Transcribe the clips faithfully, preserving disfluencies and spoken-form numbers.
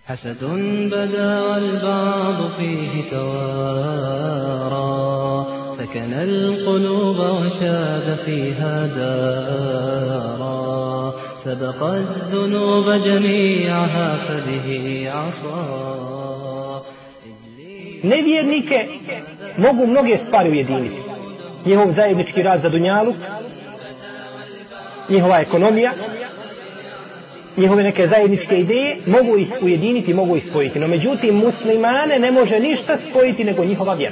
حسد بدا والبعض فيه توارى سكن القلوب وشاد فيها دارا سبق الذنوب جميعها فبه عصى. Nevjernike mogu mnoge stvari ujediniti. Njihov zajednički rad za dunjaluk, njihova ekonomija, njihove neke zajedničke ideje mogu ih ujediniti, mogu ih spojiti. No međutim, muslimane ne može ništa spojiti nego njihova vjera.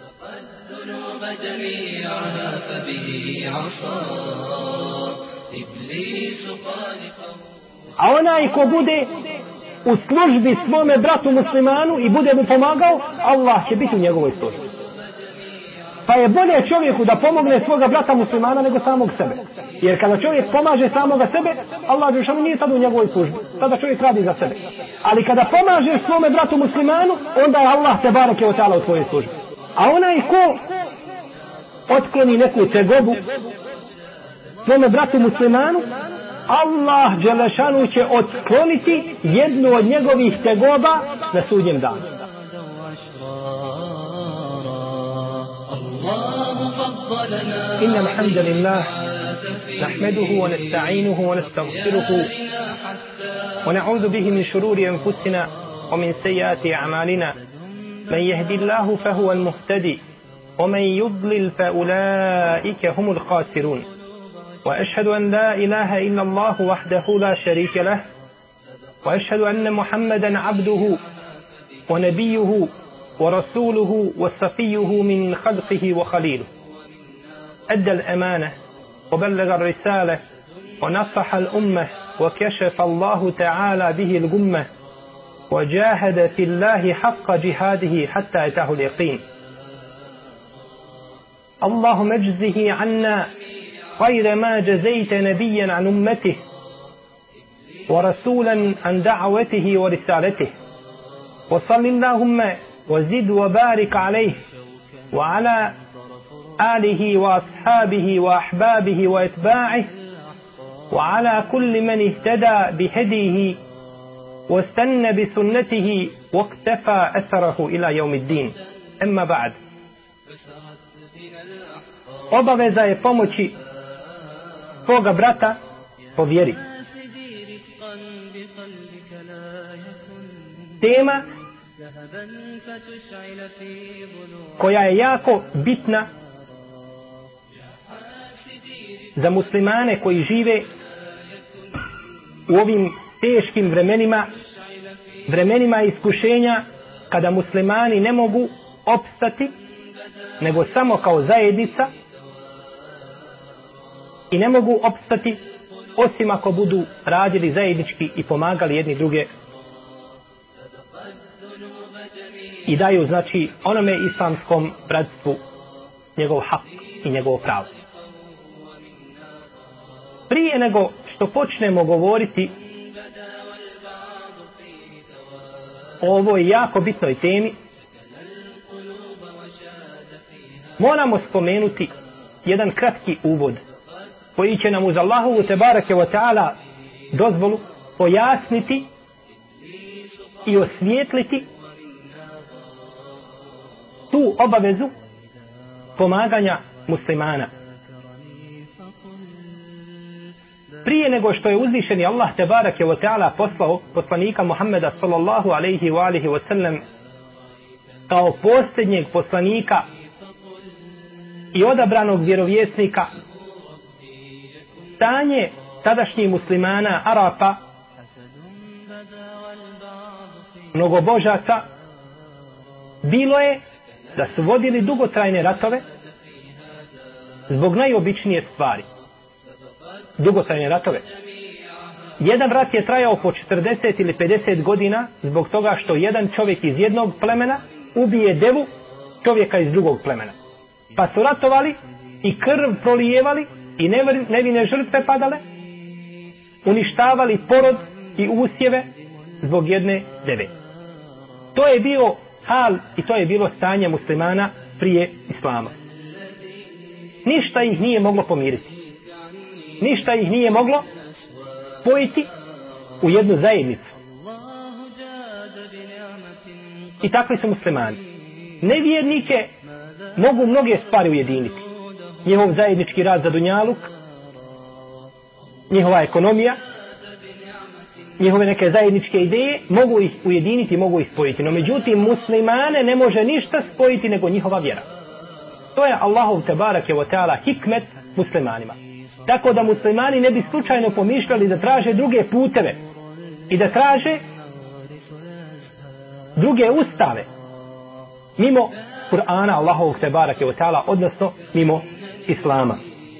A onaj ko bude u službi svome bratu muslimanu i bude mu pomagao, Allah će biti u njegovoj službi. Pa je bolje čovjeku da pomogne svoga brata muslimana nego samog sebe. Jer kada čovjek pomaže samoga sebe, Allah dželešanu nije tada u njegovoj službi. Tada čovjek radi za sebe. Ali kada pomažeš svome bratu muslimanu, onda je Allah te bareke ve taala u tvojoj službi. A onaj ko otkloni neku tegobu svome bratu muslimanu, Allah dželešanu će otkloniti jednu od njegovih tegoba na sudnjem danu. إن الحمد لله نحمده ونستعينه ونستغفره ونعوذ به من شرور أنفسنا ومن سيئات أعمالنا من يهد الله فهو المهتدي ومن يضلل فأولئك هم الخاسرون وأشهد أن لا إله إلا الله وحده لا شريك له وأشهد أن محمدا عبده ونبيه ورسوله وصفيه من خلقه وخليله أدى الأمانة وبلغ الرسالة ونصح الأمة وكشف الله تعالى به الغمة وجاهد في الله حق جهاده حتى أتاه اليقين. اللهم اجزه عنا خير ما جزيت نبيا عن أمته ورسولا عن دعوته ورسالته وصل اللهم وزد وبارك عليه وعلى آله وأصحابه وأحبابه وأتباعه وعلى كل من اهتدى بهديه واستنى بسنته واقتفى أثره إلى يوم الدين. أما بعد. Obaveza je pomoći svoga brata po vjeri. Tema koja je jako bitna za muslimane koji žive u ovim teškim vremenima, vremenima iskušenja kada muslimani ne mogu opstati nego samo kao zajednica i ne mogu opstati osim ako budu radili zajednički i pomagali jedni druge i daju znači onome islamskom bratstvu njegov hak i njegovo pravo. Prije nego što počnemo govoriti o ovoj jako bitnoj temi, moramo spomenuti jedan kratki uvod koji će nam uz Allahovu te bareke ve taala dozvolu pojasniti i osvijetliti tu obavezu pomaganja muslimana. Prije nego što je uzvišeni Allah te bareke ve taala poslao poslanika Muhameda sallallahu alejhi ve alihi ve sellem kao posljednjeg poslanika i odabranog vjerovjesnika, stanje tadašnjih muslimana, Arapa, mnogobožaca, bilo je da su vodili dugotrajne ratove zbog najobičnije stvari. Dugotrajne ratove. Jedan rat je trajao po četrdeset ili pedeset godina zbog toga što jedan čovjek iz jednog plemena ubije devu čovjeka iz drugog plemena. Pa su ratovali i krv prolijevali i nevine žrtve padale, uništavali porod i usjeve zbog jedne deve. To je bio hal i to je bilo stanje muslimana prije islama. Ništa ih nije moglo pomiriti. Ništa ih nije moglo spojiti u jednu zajednicu. i takvi su muslimani. Nevjernike mogu mnoge stvari ujediniti. Njihov zajednički rad za dunjaluk, njihova ekonomija, njihove neke zajedničke ideje, mogu ih ujediniti, mogu ih spojiti. No međutim, muslimane ne može ništa spojiti nego njihova vjera. To je Allahov tebarake wa ta'ala hikmet muslimanima. Tako da muslimani ne bi slučajno pomišljali da traže druge puteve i da traže druge ustave mimo Kur'ana Allahovog tebarake wa ta'ala, odnosno mimo Islama.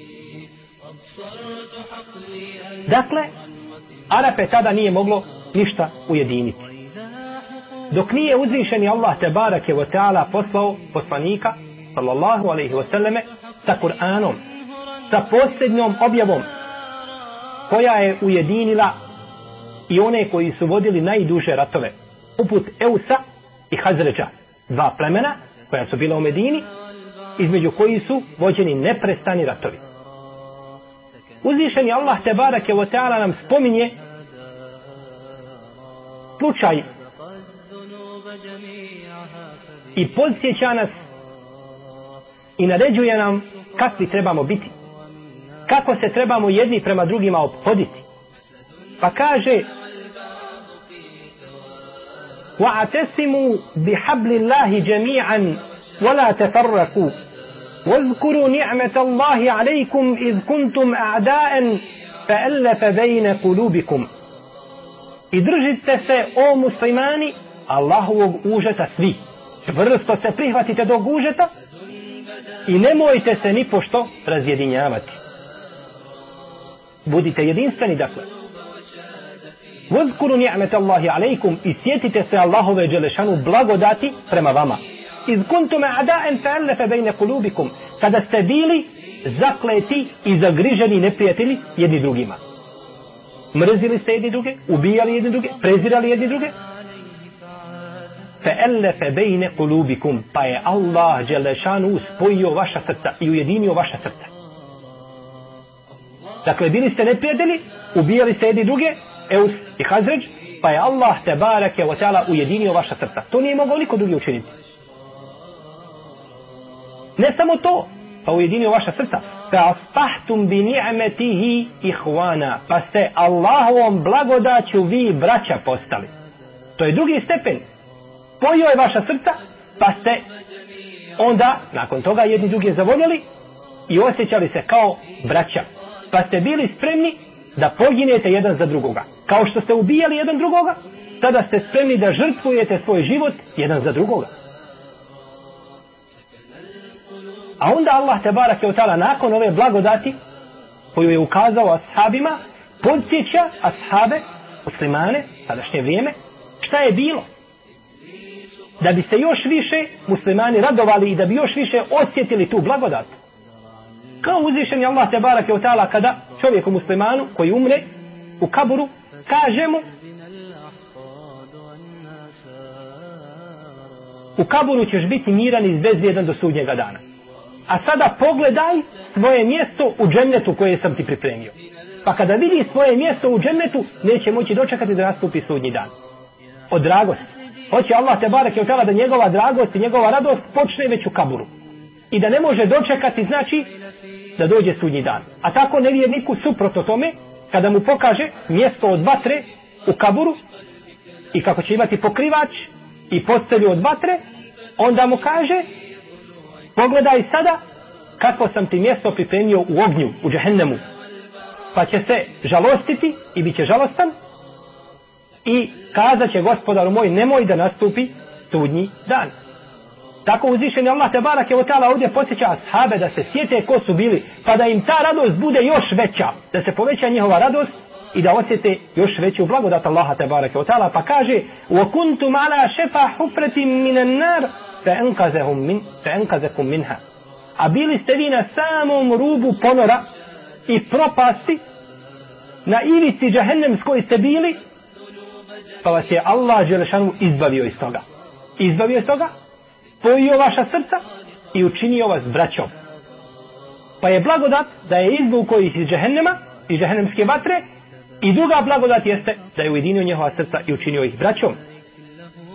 Dakle, Arape tada nije moglo ništa ujediniti. Dok nije uzvišeni Allah tebarake wa ta'ala poslao poslanika sallallahu alaihi wasallame sa Kur'anom, sa posljednjom objavom koja je ujedinila i one koji su vodili najduže ratove, poput Eusa i Hazređa, dva plemena koja su bila u Medini, između koji su vođeni neprestani ratovi. Uzvišeni Allah tebarake wa ta'ala nam spominje slučaj i podsjeća nas i naređuje nam kakvi trebamo biti, kako se trebamo jedni prema drugima ophoditi. Pa kaže: وَاعْتَسِمُوا بِحَبْلِ اللَّهِ جَمِيعًا وَلَا تَفَرَّقُوا وَاذْكُرُوا نِعْمَةَ اللَّهِ عَلَيْكُمْ إِذْ كُنْتُمْ أَعْدَاءً فَأَلَّفَ بَيْنَ قُلُوبِكُمْ. I držite se, o muslimani, Allahovog užeta svi. Čvrsto se prihvatite do užeta i nemojte se ni pošto razjedinjavati. Budite jedinstveni, dakle. وَاذْكُرُوا نِعْمَةَ اللَّهِ عَلَيْكُمْ i sjetite se Allahove dželešanu blagodati prema vama. إِذْ كُنْتُمْ أَعْدَاءً فَأَلَّفَ بَيْنَ قُلُوبِكُمْ, kada ste bili zakleti i zagriženi neprijatelji jedni drugima. Mrzili ste jedni druge, ubijali jedni druge, prezirali jedni druge. فَأَلَّفَ بَيْنَ قُلُوبِكُمْ, pa je Allah dželešanu spojio vaša srca i ujedinio vaša srca. Dakle, bili ste neprijatelji, ubijali ste jedni druge, Eus i Hazređ, pa je Allah tebareke wa ta'ala ujedinio vaša srca. To nije mogao niko drugi učiniti. Ne samo to, pa ujedinio vaša srca. فَأَصْبَحْتُمْ بِنِعْمَتِهِ إِخْوَانًا, pa ste Allahovom blagodaću vi braća postali. To je drugi stepen. Spojio je vaša srca, pa ste onda, nakon toga, jedni drugi zavoljeli i osjećali se kao braća. Pa ste bili spremni da poginete jedan za drugoga. Kao što ste ubijali jedan drugoga, sada ste spremni da žrtvujete svoj život jedan za drugoga. A onda Allah tebarake wa ta'ala nakon ove blagodati koju je ukazao ashabima, podsjeća ashabe, muslimane, sadašnje vrijeme, šta je bilo. Da bi se još više muslimani radovali i da bi još više osjetili tu blagodat. Kao uzvišeni Allah tebarake wa ta'ala kada čovjeku muslimanu koji umre u kaburu kaže mu: u kaburu ćeš biti miran i bezbjedan do sudnjega dana. A sada pogledaj svoje mjesto u džennetu koje sam ti pripremio. Pa kada vidi svoje mjesto u džennetu, neće moći dočekati da nastupi sudnji dan. Od dragosti. Hoće Allah tebareke ve ta'ala da njegova dragost i njegova radost počne već u kaburu. I da ne može dočekati, znači, da dođe sudnji dan. A tako nevjerniku suprotno tome, kada mu pokaže mjesto od vatre u kaburu i kako će imati pokrivač i postelju od vatre, onda mu kaže: pogledaj sada kako sam ti mjesto pripremio u ognju, u džehennemu. Pa će se žalostiti i bit će žalostan i kazat će: gospodaru moj, nemoj da nastupi sudnji dan. Tako uzvišeni Allah tebarake wa ta'ala ovdje podsjeća ashabe da se sjete ko su bili, pa da im ta radost bude još veća, da se poveća njihova radost i da osjete još veću blagodat Allaha tebarake wa ta'ala. Pa kaže: وَكُنْتُمْ عَلَى شَفَا حُفْرَةٍ مِنَ النَّارِ فَأَنْقَذَكُمْ مِنْهَا, a bili ste vi na samom rubu ponora i propasti, na ivici džehennemskoj ste bili, pa vas je Allah dželešanu izbavio iz toga. Izbavio iz toga, spojio vaša srca i učinio vas braćom. Pa je blagodat da je izvukao ih iz džehennema, iz džehennemske vatre, i druga blagodat jeste da je ujedinio njihova srca i učinio ih braćom.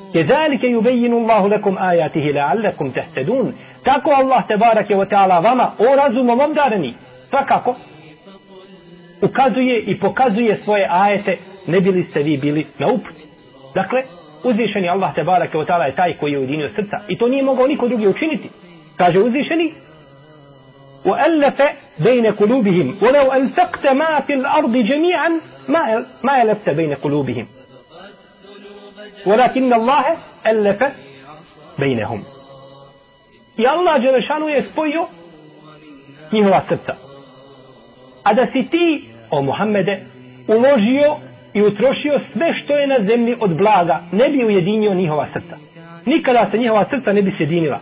Kezalike yubayyinu Allahu lakum ayatihi la'allakum tahtadun. Tako Allah tebareke ve taala vama o razumom obdareni svakako ukazuje i pokazuje svoje ajete, ne bili ste vi bili na uputi. Dakle, uzvišeni Allah tebareke ve taala je taj koji je ujedinio srca i to nije mogao niko drugi učiniti. Kaže uzvišeni: وَأَلَّفَ بَيْنَ قُلُوبِهِمْ وَلَوْ أَنْفَقْتَ مَا فِي الْأَرْضِ جَمِيعًا مَا أَلَفْتَ بَيْنَ قُلُوبِهِمْ وَلَكِنَّ اللَّهَ أَلَّفَ بَيْنَهُمْ. I Allah dželešanu je spojio njihova srca. A da si ti, o Muhammede, uložio i utrošio sve što je na zemlji od blaga, ne bi ujedinio njihova srca. Nikada se njihova srca ne bi sjedinila.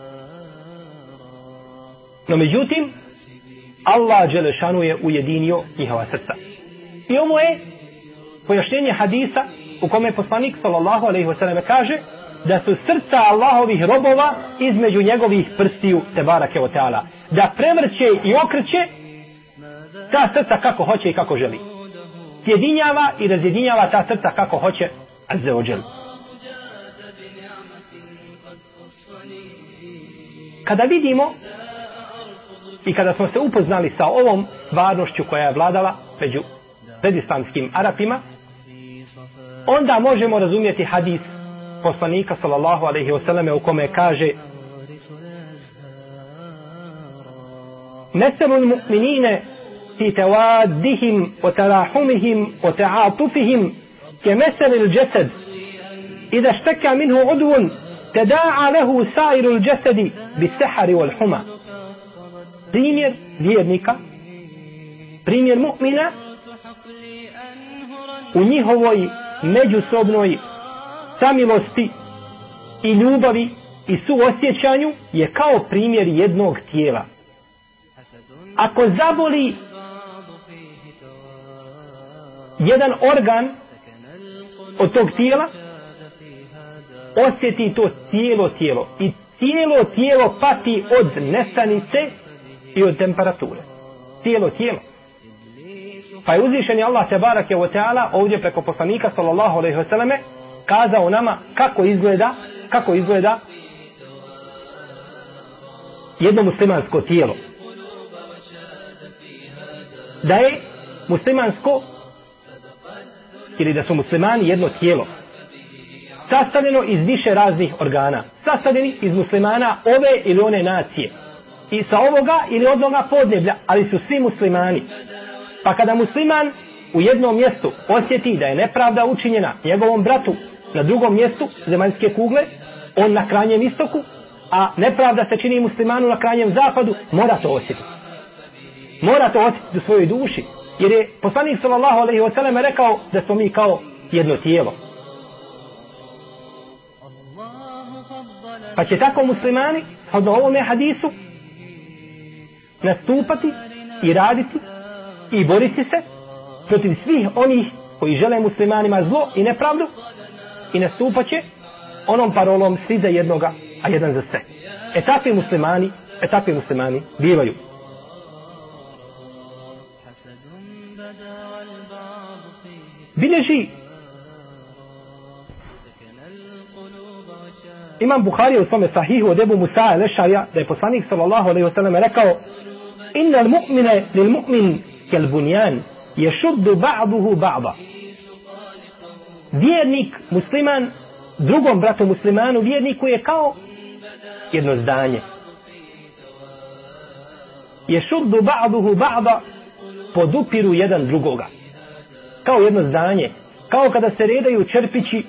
No međutim, Allah dželešanu je ujedinio njihova srca. I ovo je pojašnjenje hadisa u kome poslanik sallallahu alejhi ve sellem kaže da su srca Allahovih robova između njegovih prstiju tebarake ve taala, da prevrće i okreće ta srca kako hoće i kako želi. Sjedinjava i razjedinjava ta srca kako hoće azza wa džel. Kada vidimo i kada smo se upoznali sa ovom stvarnošću koja je vladala među predislamskim Arapima, onda možemo razumjeti hadis poslanika sallallahu alejhi ve selleme u kome kaže: Meselul mu'minine fi tawaddihim wa tarahumihim wa ta'atufihim kemeselil džesed idha šteka minhu udvun tada'a lehu sairul džesedi bis sehari wal huma. Primjer vjernika, primjer mu'mina u njihovoj međusobnoj samilosti i ljubavi i suosjećanju je kao primjer jednog tijela. Ako zaboli jedan organ od tog tijela, osjeti to cijelo tijelo i cijelo tijelo pati od nesanice i od temperature. Cijelo tijelo. Pa je uzvišeni Allah tebarake ve taala ovdje preko poslanika sallallahu alejhi ve selleme kazao nama kako izgleda, kako izgleda jedno muslimansko tijelo. Da je muslimansko ili da su muslimani jedno tijelo sastavljeno iz više raznih organa, sastavljeni iz muslimana ove ili one nacije i sa ovoga ili onoga podneblja, ali su svi muslimani. Pa kada musliman u jednom mjestu osjeti da je nepravda učinjena njegovom bratu na drugom mjestu zemaljske kugle, on na krajnjem istoku, a nepravda se čini muslimanu na krajnjem zapadu, mora to osjetiti. Mora to osjetiti u svojoj duši. Jer je poslanik sallallahu alejhi ve sellem rekao da smo mi kao jedno tijelo. Pa će tako muslimani od ovome hadisu nastupati i raditi i boriti se protiv svih onih koji žele muslimanima zlo i nepravdu i nastupat će onom parolom svi za jednoga, a jedan za sve. E takvi muslimani, e takvi muslimani bivaju. Bilježi Imam Buharija u svome sahihu od Ebu Musa el-Ešarija da je poslanik sallallahu alejhi ve sellem rekao: Innal mu'mine lil mu'min kel bunjan yashuddu ba'duhu ba'da. Vjernik musliman drugom bratu muslimanu vjerniku je kao jedno zdanje. Yashuddu ba'duhu ba'da, podupiru jedan drugoga. Kao jedno zdanje, kao kada se redaju čerpići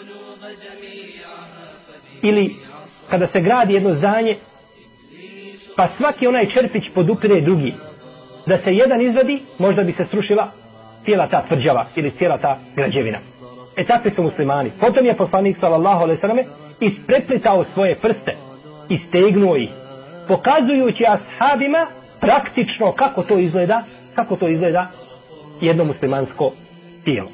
ili kada se gradi jedno zdanje, pa svaki onaj čerpić podupire drugi. Da se jedan izvadi, možda bi se srušila cijela ta tvrđava ili cijela ta građevina. E takvi su muslimani. Potom je poslanik sallallahu alejhi ve selleme ispreplitao svoje prste i stegnuo ih, pokazujući ashabima praktično kako to izgleda, kako to izgleda jedno muslimansko tijelo.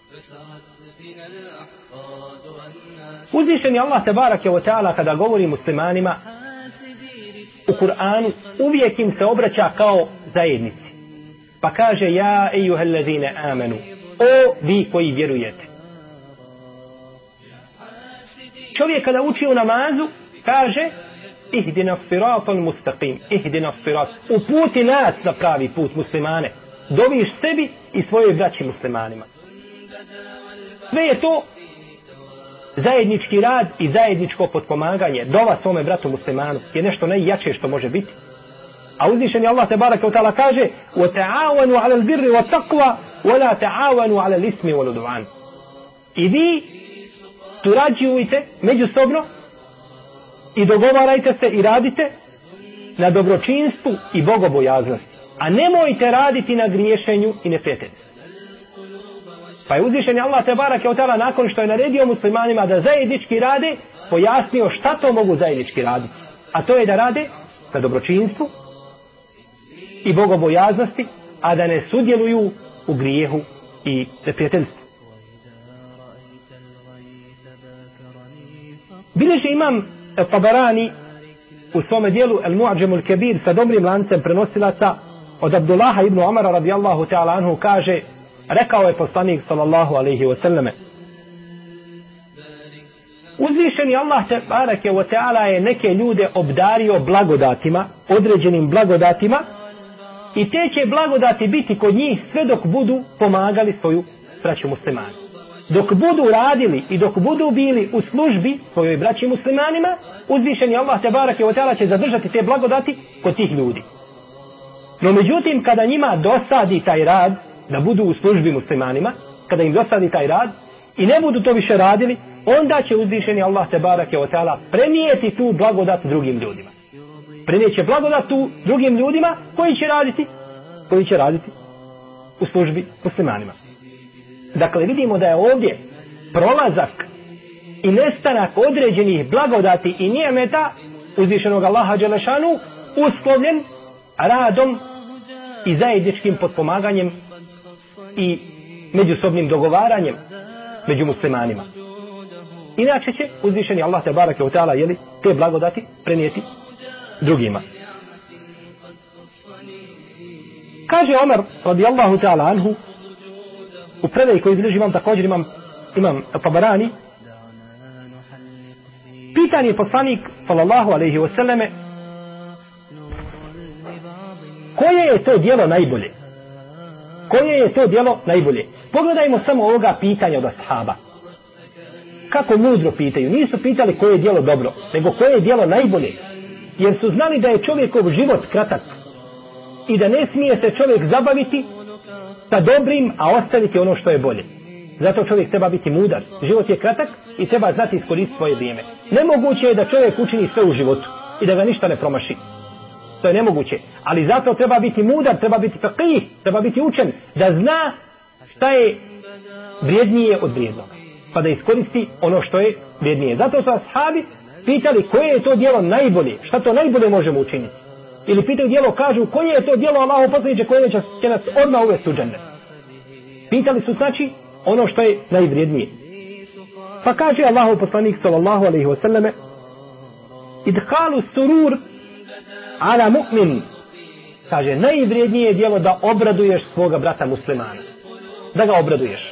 Uzvišeni Allah tebarake ve taala kada govori muslimanima u Kur'anu uvijek im se obraća kao zajednici. Pa kaže: Ja ejuhellezine amenu, o vi koji vjerujete. čovjek kada uči u namazu, kaže ihdina siratal mustaqim, ihdina sirat, uputi nas na pravi put muslimane. Doviš sebi i svojoj braći muslimanima. Sve je to zajednički rad i zajedničko potpomaganje. Dova svome bratu muslimanu je nešto najjače što može biti. A uzvišeni Allah te baraka ta'ala kaže وَتَعَاوَنُوا عَلَى الْبِرِّ وَالتَّقْوَى وَلَا تَعَاوَنُوا عَلَى الْإِثْمِ وَالْعُدْوَانِ. I vi surađujte međusobno i dogovarajte se i radite na dobročinstvu i bogobojaznosti. A nemojte raditi na griješenju i neprijateljstvu. Pa je uzvišeni Allah te barake od ta'ala nakon što je naredio muslimanima da zajednički rade, pojasnio šta to mogu zajednički raditi. A to je da rade na dobročinstvu i bogobojaznosti, a da ne sudjeluju u grijehu i neprijateljstvu. Bileži imam Tabarani u svome dijelu El Mu'adžemul Kebir sa dobrim lancem prenosilaca od Abdullaha ibn Umara radijallahu ta'ala anhu kaže, rekao je poslanik sallallahu alaihi wa sallame, uzvišeni Allah te barake wa ta'ala je neke ljude obdario blagodatima, određenim blagodatima, i te će blagodati biti kod njih sve dok budu pomagali svoju braću muslimani. Dok budu radili i dok budu bili u službi svojoj braći muslimanima, uzvišeni Allah te barake wa ta'ala će zadržati te blagodati kod tih ljudi. No međutim, kada njima dosadi taj rad, da budu u službi muslimanima, kada im dosadi taj rad i ne budu to više radili, onda će uzvišeni Allah te barake wa ta'ala prenijeti tu blagodat drugim ljudima. Prenijeće blagodat tu drugim ljudima koji će raditi, koji će raditi u službi muslimanima. Dakle, vidimo da je ovdje prolazak i nestanak određenih blagodati i nijemeta uzvišenog Allaha dželešanu uslovljen radom i zajedničkim potpomaganjem i međusobnim dogovaranjem među muslimanima. Inače će uzvišeni Allah te barake u ta'ala jeli te blagodati prenijeti drugima. Kaže Omer radijallahu ta'ala anhu u predaji koji izbliži imam također imam, imam Tabarani, pitan je poslanik sallallahu alaihi wasallame koje je to djelo najbolje? Koje je to djelo najbolje? Pogledajmo samo ovoga pitanja od ashaba. Kako mudro pitaju. Nisu pitali koje je djelo dobro, nego koje je djelo najbolje. Jer su znali da je čovjekov život kratak i da ne smije se čovjek zabaviti sa dobrim, a ostaviti ono što je bolje. Zato čovjek treba biti mudar. Život je kratak i treba znati iskoristiti svoje vrijeme. Nemoguće je da čovjek učini sve u životu i da ga ništa ne promaši. To je nemoguće. Ali zato treba biti mudar, treba biti faqih, treba biti učen, da zna šta je vrijednije od vrijednog. Pa da iskoristi ono što je vrijednije. Zato su ashabi pitali koje je to djelo najbolje, šta to najbolje možemo učiniti. Ili pitaju djelo, kažu koje je to djelo Allahu poslaniče koje će, će nas odmah uvesti u džennet. Pitali su znači ono što je najvrijednije. Pa kaže Allahu poslanik sallallahu alejhi ve selleme idhalu surur ala mu'min, kaže najvrijednije je djelo da obraduješ svoga brata muslimana, da ga obraduješ.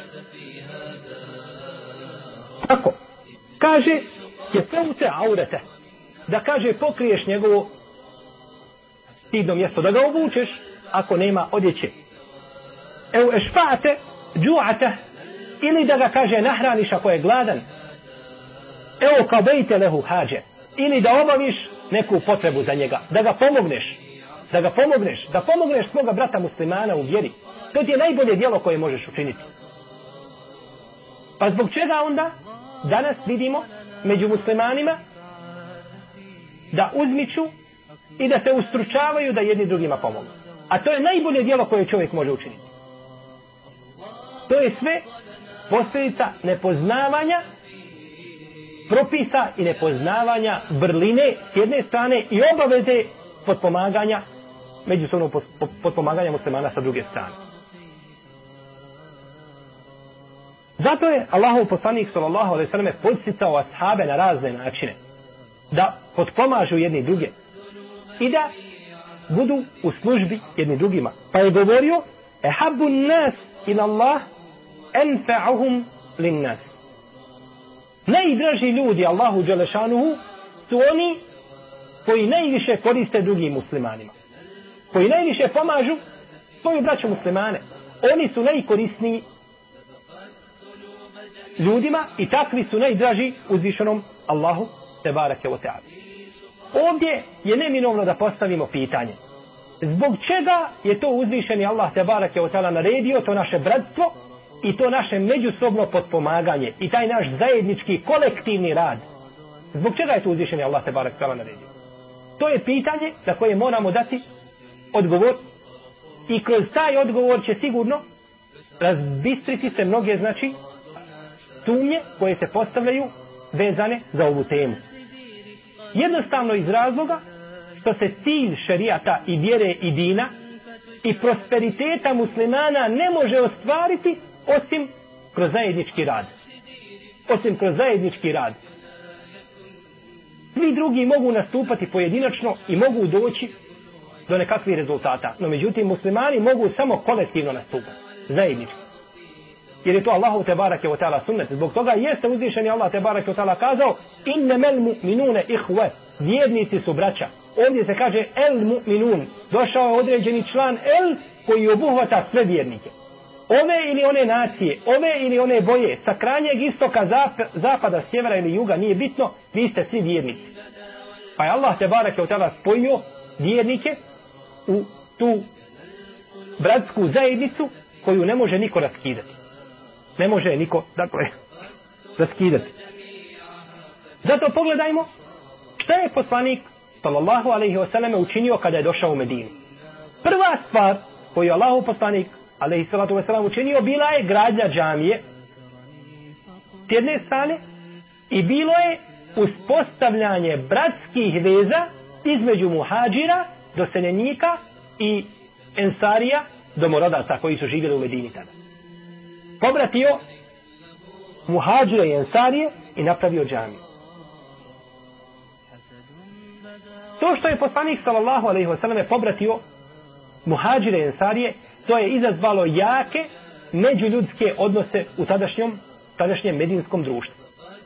Tako kaže je fevte aurete, da kaže pokriješ njegovo stidno mjesto, da ga obučeš ako nema odjeće. Evo ešfa'ate džu'ate, ili da ga kaže nahraniš ako je gladan. Evo kabejte lehu hađe, ili da obaviš neku potrebu za njega, da ga pomogneš, da ga pomogneš, da pomogneš svoga brata muslimana u vjeri. To ti je najbolje djelo koje možeš učiniti. Pa zbog čega onda danas vidimo među muslimanima da uzmiču i da se ustručavaju da jedni drugima pomogu. A to je najbolje djelo koje čovjek može učiniti. To je sve posljedica nepoznavanja propisa i nepoznavanja vrline s jedne strane i obaveze potpomaganja, međusobnog potpomaganja muslimana sa druge strane. Zato je Allahov poslanik sallallahu alejhi ve selleme podsticao ashabe na razne načine da potpomažu jedni druge i da budu u službi jedni drugima. Pa je govorio ehabbu nas ila Allah enfa'uhum lin nas. Najdraži ljudi Allahu dželešanuhu su oni koji najviše koriste drugim muslimanima. Koji najviše pomažu svoju braću muslimane. Oni su najkorisniji ljudima i takvi su najdraži uzvišenom Allahu tebareke ve taala. Ovdje je neminovno da postavimo pitanje. Zbog čega je to uzvišeni Allah tebareke ve taala naredio, to naše bratstvo i to naše međusobno potpomaganje i taj naš zajednički kolektivni rad? Zbog čega je to uzvišeni Allah tebareke ve taala naredio? To je pitanje na koje moramo dati odgovor i kroz taj odgovor će sigurno razbistriti se mnoge, znači, sumnje koje se postavljaju vezane za ovu temu. Jednostavno iz razloga što se cilj šerijata i vjere i dina i prosperiteta muslimana ne može ostvariti osim kroz zajednički rad. Osim kroz zajednički rad. Svi drugi mogu nastupati pojedinačno i mogu doći do nekakvih rezultata. No međutim, muslimani mogu samo kolektivno nastupati. Zajednički. Jer je to Allahu tebareke ve taala sunnet. Zbog toga jeste uzvišeni Allah tebareke ve taala kazao innamal mu'minuna ihwa. Vjernici su braća. Ovdje se kaže el mu'minun. Došao je određeni član el koji obuhvata sve vjernike. Ove ili one nacije, ove ili one boje, sa krajnjeg istoka, zap, zapada, sjevera ili juga, nije bitno, vi ste svi vjernici. Pa je Allah tebareke ve taala spojio vjernike u tu bratsku zajednicu koju ne može niko raskidati. Ne može niko, dakle, raskidati. Zato pogledajmo šta je poslanik sallallahu alejhi ve selleme učinio kada je došao u Medinu. Prva stvar koju je Allahu poslanik alejhi salatu ve selam učinio bila je gradnja džamije s jedne strane i bilo je uspostavljanje bratskih veza između muhadžira, doseljenika i ensarija, domorodaca koji su živjeli u Medini tada. Pobratio muhadžire i ensarije i napravio džamiju. To što je poslanik sallallahu alejhi ve selleme pobratio muhadžire i ensarije, to je izazvalo jake međuljudske odnose u tadašnjom, tadašnjem medinskom društvu.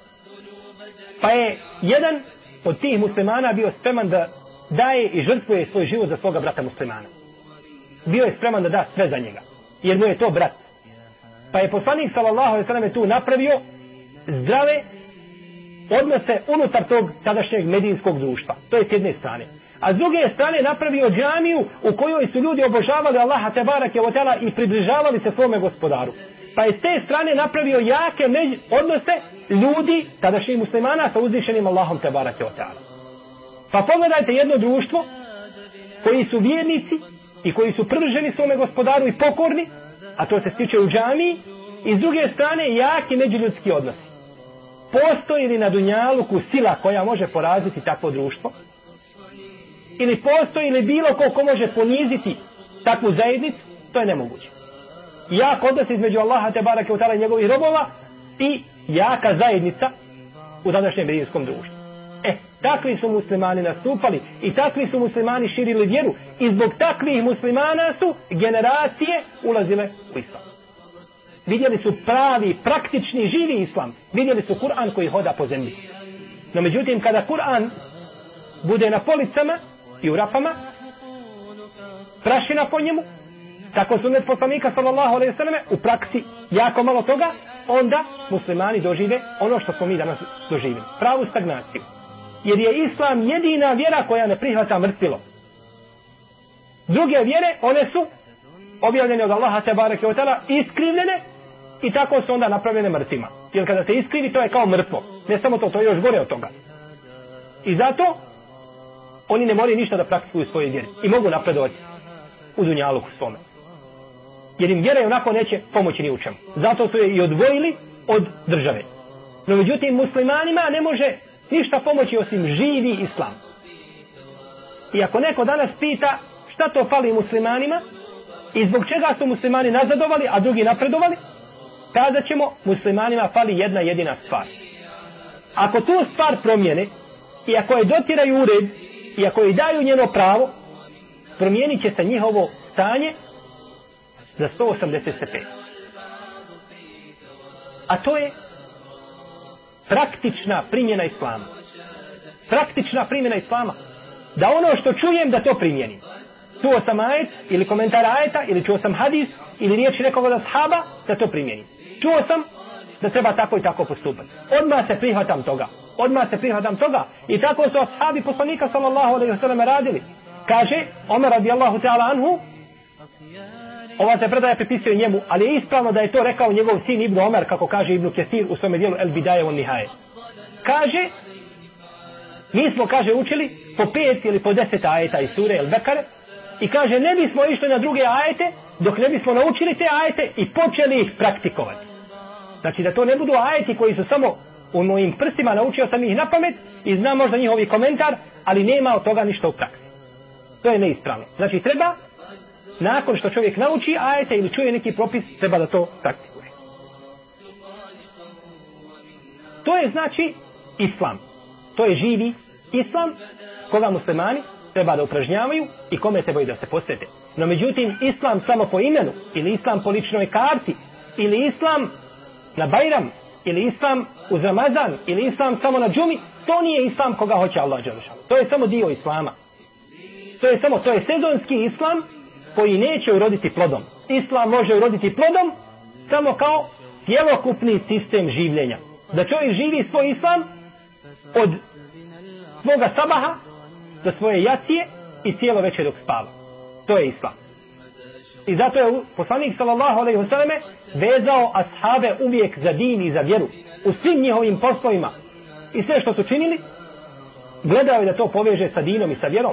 Pa je jedan od tih muslimana bio spreman da daje i žrtvuje svoj život za svoga brata muslimana. Bio je spreman da da sve za njega, jer mu je to brat. Pa je poslanik sallallahu alejhi ve selleme tu napravio zdrave odnose unutar tog tadašnjeg medinskog društva. To je s jedne strane. A s druge strane napravio džamiju u kojoj su ljudi obožavali Allaha tebareke ve taala i približavali se svome gospodaru. Pa je s te strane napravio jake među odnose ljudi, tadašnjih muslimana, sa uzvišenim Allahom tebareke ve taala. Pa pogledajte jedno društvo koji su vjernici i koji su privrženi svome gospodaru i pokorni, a to se stiče u džamiji, i s druge strane jaki međuljudski odnosi. Postoji li na dunjaluku sila koja može poraziti takvo društvo? Ili postoji li bilo ko ko može poniziti takvu zajednicu? To je nemoguće. Jak odnos između Allaha tebareke ve taala i njegovih robova i jaka zajednica u današnjem medinskom društvu. E, takvi su muslimani nastupali i takvi su muslimani širili vjeru i zbog takvih muslimana su generacije ulazile u islam. Vidjeli su pravi, praktični, živi islam. Vidjeli su Kur'an koji hoda po zemlji. No međutim, kada Kur'an bude na policama i u rafama, prašina po njemu, tako sunnet poslanika sallallahu alejhi ve selleme, u praksi jako malo toga, onda muslimani dožive ono što smo mi danas doživjeli. Pravu stagnaciju. Jer je islam jedina vjera koja ne prihvata mrtvilo. Druge vjere, one su objavljene od Allaha tebareke ve taala, iskrivljene i tako su onda napravljene mrtvima. Jer kada se iskrivi, to je kao mrtvo. Ne samo to, to je još gore od toga. I zato oni ne moraju ništa da praktikuju svoje vjere. I mogu napredovati u dunjaluku svome. Jer im vjera onako neće pomoći ni u čemu. Zato su je i odvojili od države. No međutim, muslimanima ne može ništa pomoći osim živi islam. I ako neko danas pita šta to fali muslimanima i zbog čega su muslimani nazadovali, a drugi napredovali, kazat ćemo, muslimanima fali jedna jedina stvar. Ako tu stvar promijene i ako je dotiraju u red i ako je daju njeno pravo, promijenit će se njihovo stanje za sto osamdeset stepeni. A to je praktična primjena islama. Praktična primjena islama. Da ono što čujem da to primjenim. Čuo sam ajet ili komentar ajeta ili čuo sam hadis ili riječi nekog od ashaba da to primjenim. Čuo sam da treba tako i tako postupati. Odmah se prihvatam toga. Odmah se prihvatam toga. I tako su ashabi poslanika sallallahu alejhi ve sellem radili. Kaže Omer radijallahu ta'ala anhu, ova se predaja pripisuje njemu, ali je ispravno da je to rekao njegov sin Ibn Omer, kako kaže Ibn Kesir u svome dijelu El Bidaje on Nihaje. Kaže, mi smo, kaže, učili po pet ili po deset ajeta iz sure El Bekare i kaže, ne bismo išli na druge ajete dok ne bismo naučili te ajete i počeli ih praktikovati. Znači da to ne budu ajeti koji su samo u mojim prstima, naučio sam ih na pamet i znam možda njihovi komentar, ali nema od toga ništa u praksi. To je neispravno. Znači treba, nakon što čovjek nauči ajete ili čuje neki propis, treba da to praktikuje. To je znači islam. To je živi islam koga muslimani treba da upražnjavaju i kome trebaju da se posvete. No međutim, islam samo po imenu, ili islam po ličnoj karti, ili islam na Bajram, ili islam uz Ramazan, ili islam samo na džumi, to nije islam koga hoće Allah dželešanu. To je samo dio islama. To je samo, to je sezonski islam koji neće uroditi plodom. Islam može uroditi plodom samo kao cjelokupni sistem življenja. Da čovjek živi svoj islam od svoga sabaha do svoje jacije i cijelo večer dok spava. To je islam. I zato je poslanik sallallahu alejhi ve selleme vezao ashabe uvijek za din i za vjeru u svim njihovim poslovima i sve što su činili gledao je da to poveže sa dinom i sa vjerom.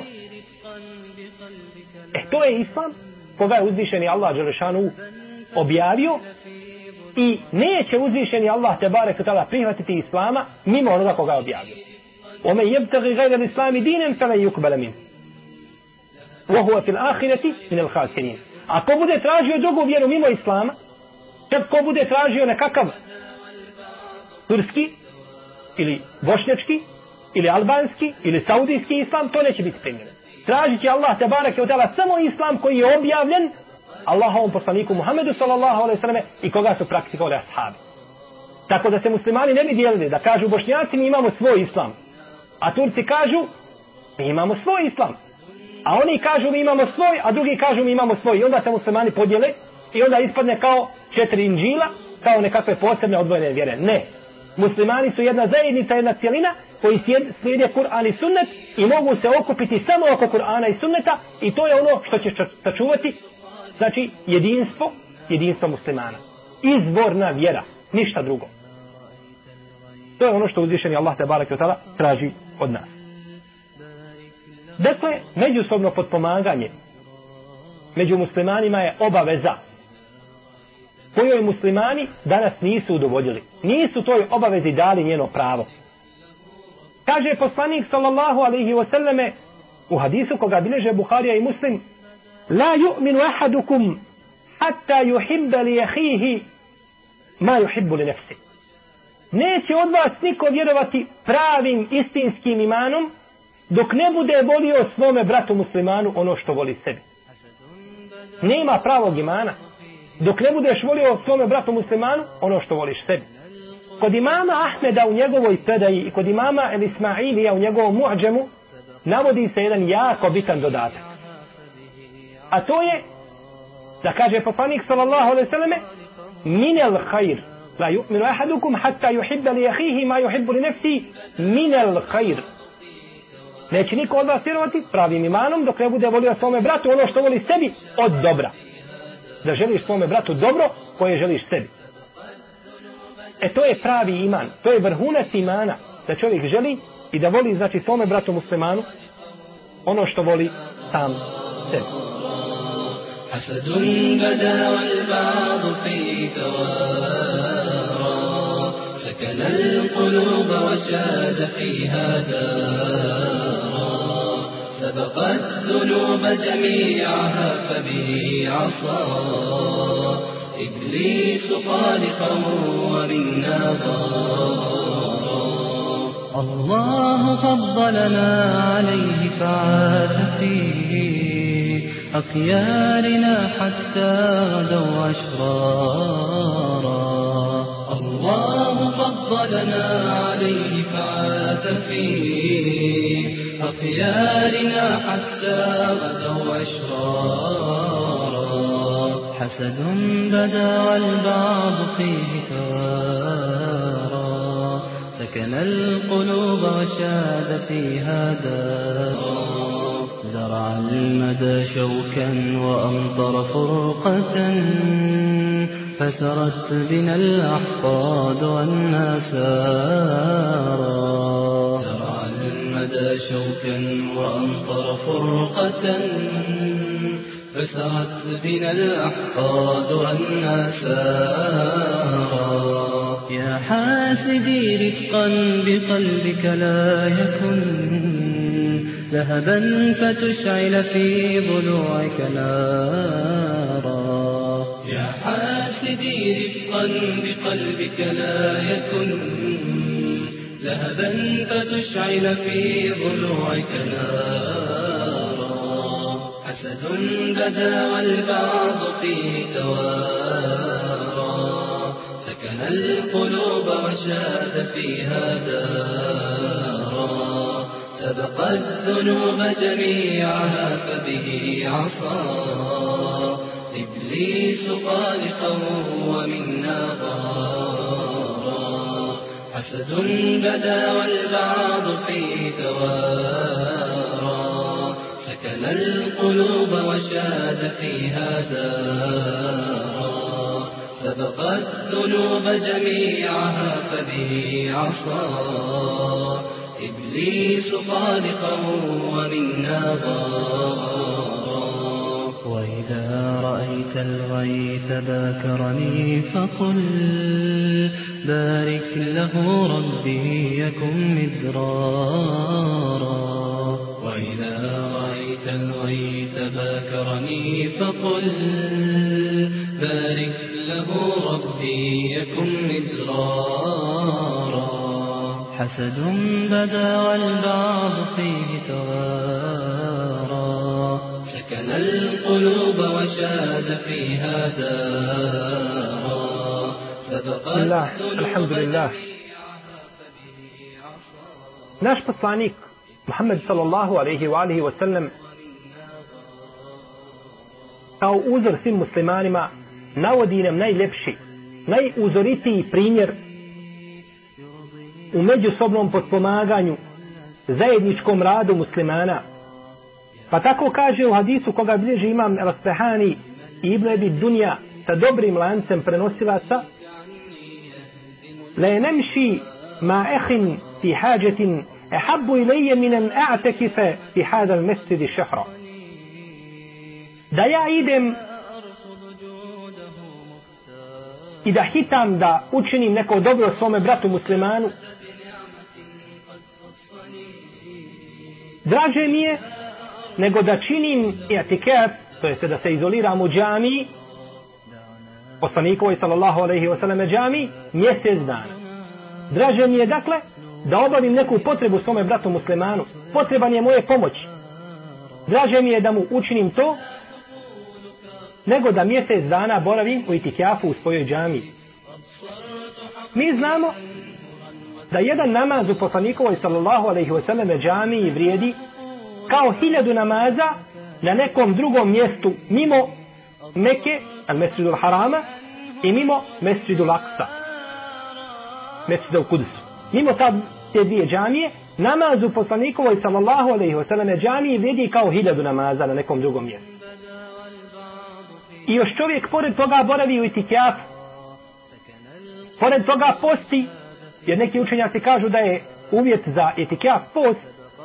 E to je islam koga je uzvišeni Allah dželešanu objavio i neće uzvišeni Allah tebarek ta'ala prihvatiti islama mimo onoga koga je objavio. Ome jebtagi gajra l'islami dinem fele yukbala min. Wa fil ahireti min al khasirin. A ko bude tražio drugu vjeru mimo islama, čak ko bude tražio nekakav turski ili bošnjački ili albanski ili saudijski islam, to neće biti primljeno. Tražit će Allah tebareke ve taala samo islam koji je objavljen Allahovom poslaniku Muhammedu sallallahu alejhi ve selleme i koga su praktikovali ashabi. Tako da se muslimani ne bi dijelili, da kažu Bošnjaci mi imamo svoj islam, a Turci kažu mi imamo svoj islam, a oni kažu mi imamo svoj, a drugi kažu mi imamo svoj. I onda se muslimani podijele i onda ispadne kao četiri inđila, kao nekakve posebne odvojene vjere. Ne. Muslimani su jedna zajednica, jedna cijelina koji slijede Kur'an i sunnet i mogu se okupiti samo oko Kur'ana i sunneta i to je ono što će sačuvati, znači jedinstvo, jedinstvo muslimana. Izvorna vjera, ništa drugo. To je ono što uzvišeni Allah tebareke ve taala traži od nas. Dakle, međusobno potpomaganje među muslimanima je obaveza kojoj muslimani danas nisu udovoljili. Nisu toj obavezi dali njeno pravo. Kaže poslanik sallallahu alejhi ve selleme u hadisu koga bilježe Buharija i Muslim: La yu'minu ahadukum hatta yuhibba li akhihi ma yuhibbu li nafsihi. Neće od vas niko vjerovati pravim istinskim imanom dok ne bude volio svome bratu muslimanu ono što voli sebi. Nema pravog imana dok ne budeš volio svome bratu muslimanu ono što voliš sebi. Kod imama Ahmeda u njegovoj predaji i kod imama El Ismailija u njegovom mu'adžemu navodi se jedan jako bitan dodatak. A to je da kaže poslanik sallallahu alejhi ve selleme: minel khair la yu'minu ahadukum hatta yuhibba li akhihi ma yuhibbu li nafsihi minel khair. Neće niko od vas vjerovati pravim imanom dok ne bude volio svome bratu ono što voli sebi od dobra. Da želiš svome bratu dobro koje želiš sebi. E to je pravi iman. To je vrhunac imana. Da čovjek želi i da voli znači svome bratu muslimanu ono što voli sam sebi. حسد بدا والبعض فيه توارى سكن القلوب وشاد فيها دارا سبق الذنوب جميعها فبه عصى إبليس خالقه ومنا ضارا الله فضلنا عليه فعاد فيه أخيارنا حتى غدوا أشرارا الله فضل فضلنا عليه فعاث في أخيارنا حتى غدوا أشرارا حسد بدا والبعض فيه توارا سكن القلوب وشاد فيها دارا زرع المدى شوكا وأمطر فرقة فسرت بنا الأحقاد والنسارا زرع المدى شوكا وأمطر فرقة فسرت بنا الأحقاد والنسارا يا حاسدي رفقا بقلبك لا يكن ذهبا فتشعل في ضلوعك نارا يا حاسدي رفقا بقلبك لا يكن ذهبا فتشعل في ضلوعك نارا حسد بدا والبعض فيه توارا سكن القلوب وشاد فيها دارا سبق الذنوب جميعها فبه عصى إبليس خالقه ومنا ضارا حسد بدا والبعض فيه توارا سكن القلوب وشاد فيها دارا سبق الذنوب جميعها فبه عصى إبليس خالقه ومنا ضارا وإذا رأيت الغيث باكرني فقل بارك له ربي يكن مدرارا وإذا رأيت الغيث باكرني فقل بارك له ربي يكن مدرارا حسد بدا والبعض فيه توارا سكن القلوب وشاد فيها دارا سبق الله الحمد لله. Naš poslanik Muhammed sallallahu alejhi ve alihi ve sellem kao uzor svim muslimanima navodi nam najljepši, najuzoritiji primjer u međusobnom potpomaganju, zajedničkom radu muslimana. Pa tako kaže u hadisu koga bilježi imam Al-Asbahani i Ibn Abi Dunja sa dobrim lancem prenosilaca: la namshi ma akhin fi hajatin ahabbu ilayya min an a'takifa fi hadha al-masjid shahra. Da ja idem i da hitam da učinim neko dobro svome bratu muslimanu, draže mi je nego da činim i'tikaf, to jest da se izoliram u džamiji, poslanikovoj sallallahu alejhi ve sellem džamiji, mjesec dana. Draže mi je dakle da obavim neku potrebu svome bratu muslimanu, potreban je moje pomoći. Draže mi je da mu učinim to nego da mjesec dana boravim u itikafu u svojoj džamiji. Mi znamo da jedan namaz u poslanikovoj sallallahu alejhi ve sellem džamiji vrijedi kao hiljadu namaza na nekom drugom mjestu mimo Mekke, al-Mesjidul Harama, i mimo Mesjidul Aqsa, Mesjidul Kudus. Mimo ta te dvije džamije, namaz u poslanikovoj sallallahu alejhi ve sellem džamiji vrijedi kao hiljadu namaza na nekom drugom mjestu. I još čovjek pored toga boravi u itikafu, pored toga posti, jer neki učenjaci kažu da je uvjet za itikaf post,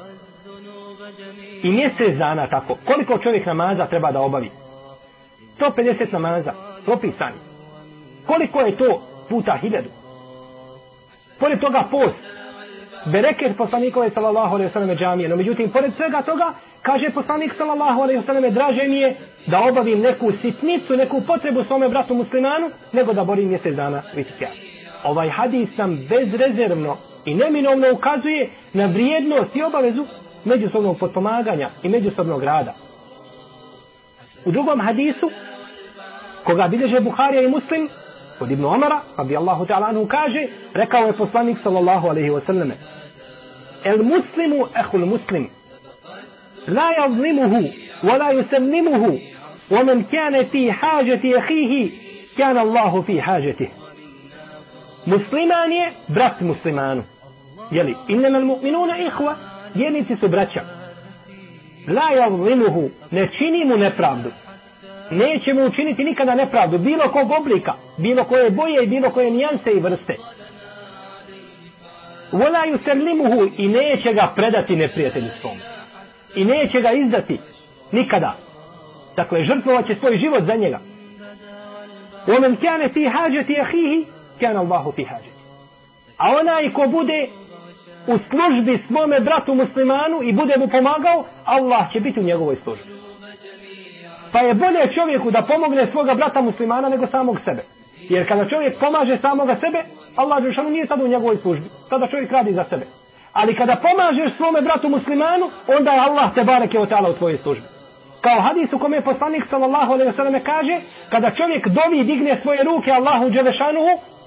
i mjesec dana tako. Koliko čovjek namaza treba da obavi? sto pedeset namaza, propisani. Koliko je to puta hiljadu? Pored toga post, bereket poslanikove sallallahu alejhi ve sellem džamije. No međutim, pored svega toga, kaže poslanik sallallahu alejhi ve sellem, draže mi je da obavim neku sitnicu, neku potrebu svome bratu muslimanu, nego da borim mjesec dana u itikafu. Ovaj hadis nam bezrezervno i neminovno ukazuje na vrijednost i obavezu međusobnog potpomaganja i međusobnog rada. U drugom hadisu, koga bilježe Buharija i Muslim, Kod Ibn Omara, radijallahu ta'ala anhu, kaže, rekao je poslanik sallallahu alaihi wa sallam, el muslimu ehul muslim, la yazlimuhu, wa la yusallimuhu, wa man kane fi hađati ahihi, kana Allahu fi hađatih. Musliman je brat muslimanu. Jeli, innama al-mu'minuna ihva, vjernici su braća. La yazlimuhu, ne čini mu nepravdu. Neće mu učiniti nikada nepravdu, bilo kog oblika, bilo koje boje, bilo koje nijanse i vrste. Wala yusallimuhu, i neće ga predati neprijatelju svom. I neće ga izdati nikada. Dakle, žrtvovat će svoj život za njega. وَمَنْ كَانَ فِي حَاجَةِ أَخِيهِ كَانَ اللَّهُ فِي حَاجَةِ. A onaj ko bude u službi svome bratu muslimanu i bude mu pomagao, Allah će biti u njegovoj službi. Pa je bolje čovjeku da pomogne svoga brata muslimana nego samog sebe. Jer kada čovjek pomaže samoga sebe, Allah dželešanu nije sad u njegovoj službi. Tada čovjek radi za sebe. Ali kada pomažeš svome bratu muslimanu, onda je Allah te bareke ve taala u tvojoj službi. Kao hadis u kome je poslanik sallallahu alejhi ve sellem kaže, kada čovjek dovi i digne svoje ruke Allahu dželešanu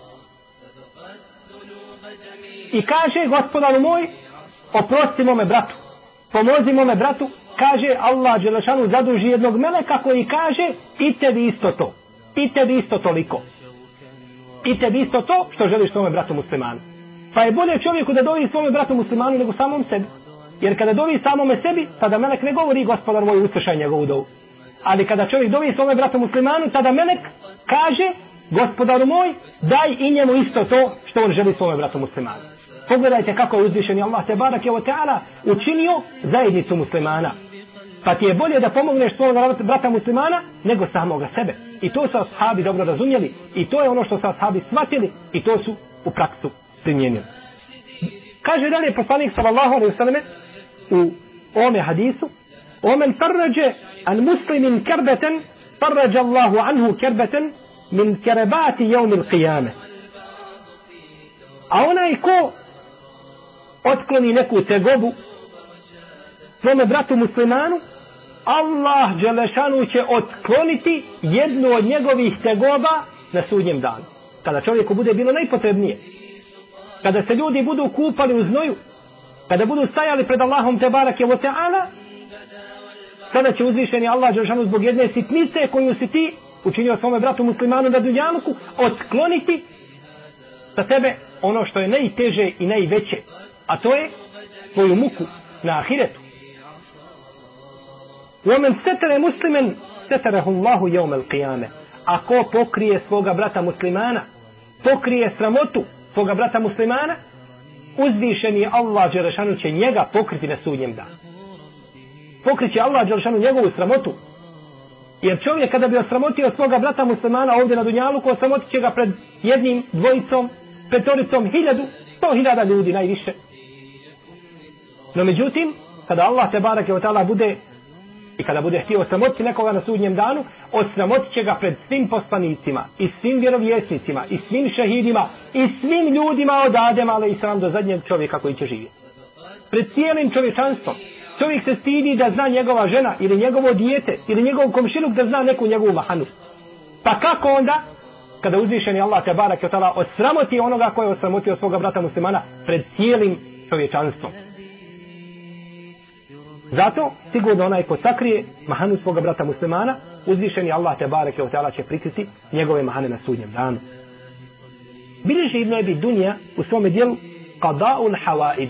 i kaže, gospodaru moj, oprosti mome bratu, pomozi mome bratu, kaže, Allah dželešanu zaduži jednog meleka koji kaže, i tebi isto to, i tebi isto toliko, i tebi isto to što želiš svome bratu muslimanu. Pa je bolje čovjeku da dovi svome bratu muslimanu nego samom sebi. Jer kada dovi samome sebi, tada melek ne govori, gospodar moj, uslušaj njegovu dovu. Ali kada čovjek dovi svome bratu muslimanu, tada melek kaže, gospodaru moj, daj i njemu isto to što on želi svome bratu muslimanu. Pogledajte kako je uzvišeni Allah te barake ve taala učinio zajednicu muslimana. Pa ti je bolje da pomogneš svog brata muslimana nego samoga sebe. I to su ashabi dobro razumjeli. I to je ono što su ashabi shvatili i to su u praksu primijenili. Kaže dalje poslanik sallallahu alejhi ve selleme u ome hadisu: "Omen farraja an muslimin karbatan, farraja Allahu anhu karbatan min karabati yawm al-qiyamah." A onaj ko otkloni neku tegobu svome bratu muslimanu, Allah dželešanu će otkloniti jednu od njegovih tegoba na sudnjem danu. Kada čovjeku bude bilo najpotrebnije. Kada se ljudi budu kupali u znoju, kada budu stajali pred Allahom te barake ve taala, sada će uzvišeni Allah dželešanu zbog jedne sitnice koju si ti učinio svome bratu muslimanu na dunjaluku, otkloniti sa tebe ono što je najteže i najveće, a to je tvoju muku na ahiretu. وَمَنْ سَتَرَ مُسْلِمًا سَتَرَهُ اللَّهُ يَوْمَ الْقِيَامَةِ. Ako pokrije svoga brata muslimana, pokrije sramotu svoga brata muslimana, uzvišeni Allah dželešanu će njega pokriti na sudnjem danu. Pokriće Allah dželešanu njegovu sramotu. Jer čovjek kada bi osramotio svoga brata muslimana ovdje na dunjaluku, osramotit će ga pred jednim, dvojicom, petoricom, hiljadu, sto hiljada ljudi najviše. No međutim, kada Allah te barake ve taala bude i kada bude htio osramotiti nekoga na sudnjem danu, osramotit će ga pred svim poslanicima i svim vjerovjesnicima i svim šehidima i svim ljudima od Adema alejselam do zadnjeg čovjeka koji će živjeti. Pred cijelim čovječanstvom. Čovjek se stidi da zna njegova žena ili njegovo dijete ili njegov komšiluk da zna neku njegovu mahanu. Pa kako onda kada uzvišeni Allah te barake ve taala osramoti onoga koji je osramotio svoga brata muslimana pred cijelim čovječanstvom? Zato sigurno onaj ko sakrije mahanu svoga brata muslimana, uzvišeni Allah te bareke ve taala će prikriti njegove mahane na sudnjem danu. Bilježi Ibn Abi Dunja u svome dijelu Qada'ul Hawaij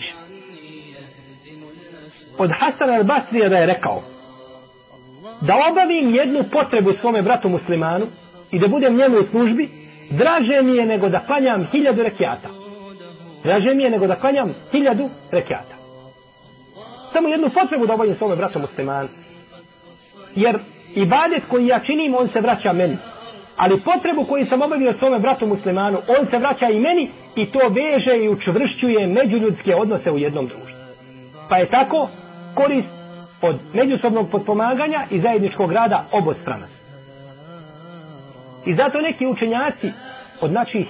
od Hasan al-Basrija da je rekao: da obavim jednu potrebu svome bratu muslimanu i da budem njemu u službi, draže mi je nego da klanjam hiljadu rekiata. Draže mi je nego da klanjam hiljadu rekiata. Samo jednu potrebu da obavim svome bratu muslimanu. Jer ibadet koji ja činim, on se vraća meni. Ali potrebu koju sam obavio svome bratu muslimanu, on se vraća i meni i to veže i učvršćuje međuljudske odnose u jednom društvu. Pa je tako korist od međusobnog potpomaganja i zajedničkog rada obostrana. I zato neki učenjaci od naših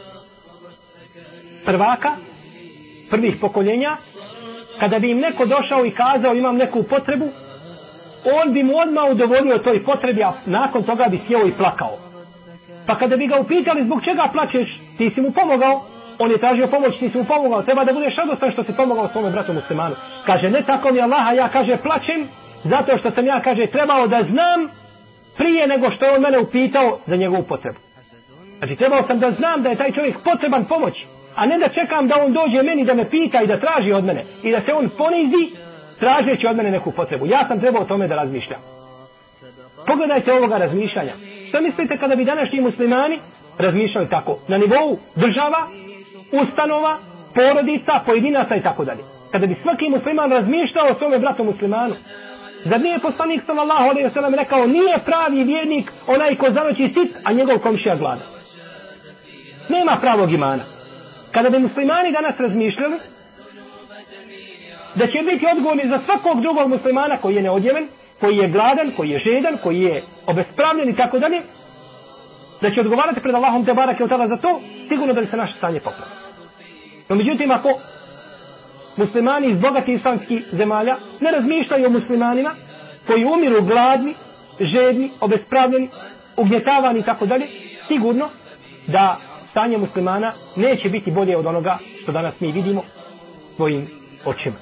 prvaka, prvih pokoljenja, kada bi im neko došao i kazao imam neku potrebu, on bi mu odmah udovoljio toj potrebi, a nakon toga bi sjeo i plakao. Pa kada bi ga upitali zbog čega plačeš, ti si mu pomogao, on je tražio pomoć, ti si mu pomogao, treba da budeš radostan što si pomogao svome bratu muslimanu. Kaže, ne tako mi Allaha, ja kaže plačem, zato što sam ja, kaže, trebao da znam prije nego što je on mene upitao za njegovu potrebu. Znači, trebao sam da znam da je taj čovjek potreban pomoć, a ne da čekam da on dođe meni da me pita i da traži od mene i da se on ponizi tražeći od mene neku potrebu. Ja sam trebao o tome da razmišljam. Pogledajte ovoga razmišljanja. Što mislite kada bi današnji muslimani razmišljali tako? Na nivou država, ustanova, porodica, pojedinaca i tako dalje. Kada bi svaki musliman razmišljao o svome bratu muslimanu. Zar nije poslanik sallallahu alejhi ve sellem rekao, nije pravi vjernik onaj ko zanoći sit, a njegov komšija gladan. Nema pravog imana. Kada bi muslimani danas razmišljali da će biti odgovorni za svakog drugog muslimana koji je neodjeven, koji je gladan, koji je žedan, koji je obespravljen i tako dalje, da će odgovarati pred Allahom te barake od tada za to, sigurno da bi se naše stanje popravilo. No međutim, ako muslimani iz bogatih islamskih zemalja ne razmišljaju o muslimanima koji umiru gladni, žedni, obespravljeni, ugnjetavani i tako dalje, sigurno da stanje muslimana neće biti bolje od onoga što danas mi vidimo svojim očima.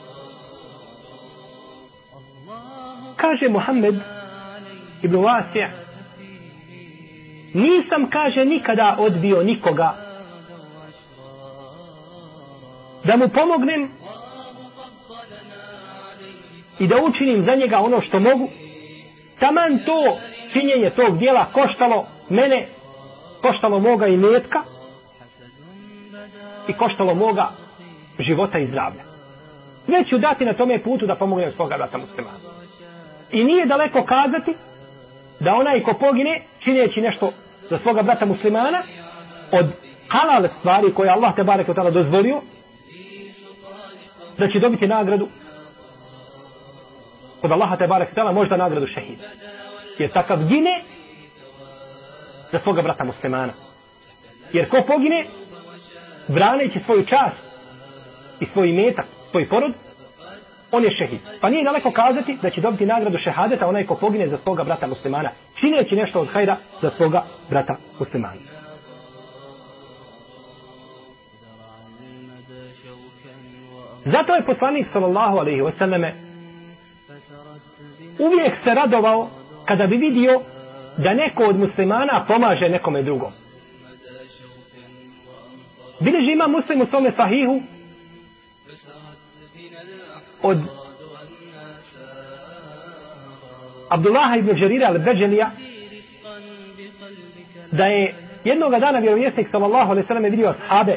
Kaže Muhammed ibn Wasi', nisam, kaže, nikada odbio nikoga da mu pomognem i da učinim za njega ono što mogu, taman to činjenje tog dijela koštalo mene, koštalo moga imetka i koštalo moga života i zdravlja. Sve ću dati na tome putu da pomognem svoga brata muslimana. I nije daleko kazati da onaj ko pogine čineći nešto za svoga brata muslimana od halal stvari koje Allah te barek od dozvolio, da će dobiti nagradu od Allaha te barek od možda nagradu šehida. Jer takav gine za svoga brata muslimana. Jer ko pogine braneći svoju čast i svoj imetak, svoj porod, on je šehid. Pa nije daleko kazati da će dobiti nagradu šehadeta onaj ko pogine za svoga brata muslimana, čineći nešto od hajra za svoga brata muslimana. Zato je poslanik sallallahu alejhi ve selleme uvijek se radovao kada bi vidio da neko od muslimana pomaže nekome drugom. Bilježi ima Muslim u svome sahihu od Abdullaha ibn Đarira al-Beđelija da je jednoga dana vjerovjesnik sallallahu alejhi ve selleme vidio ashabe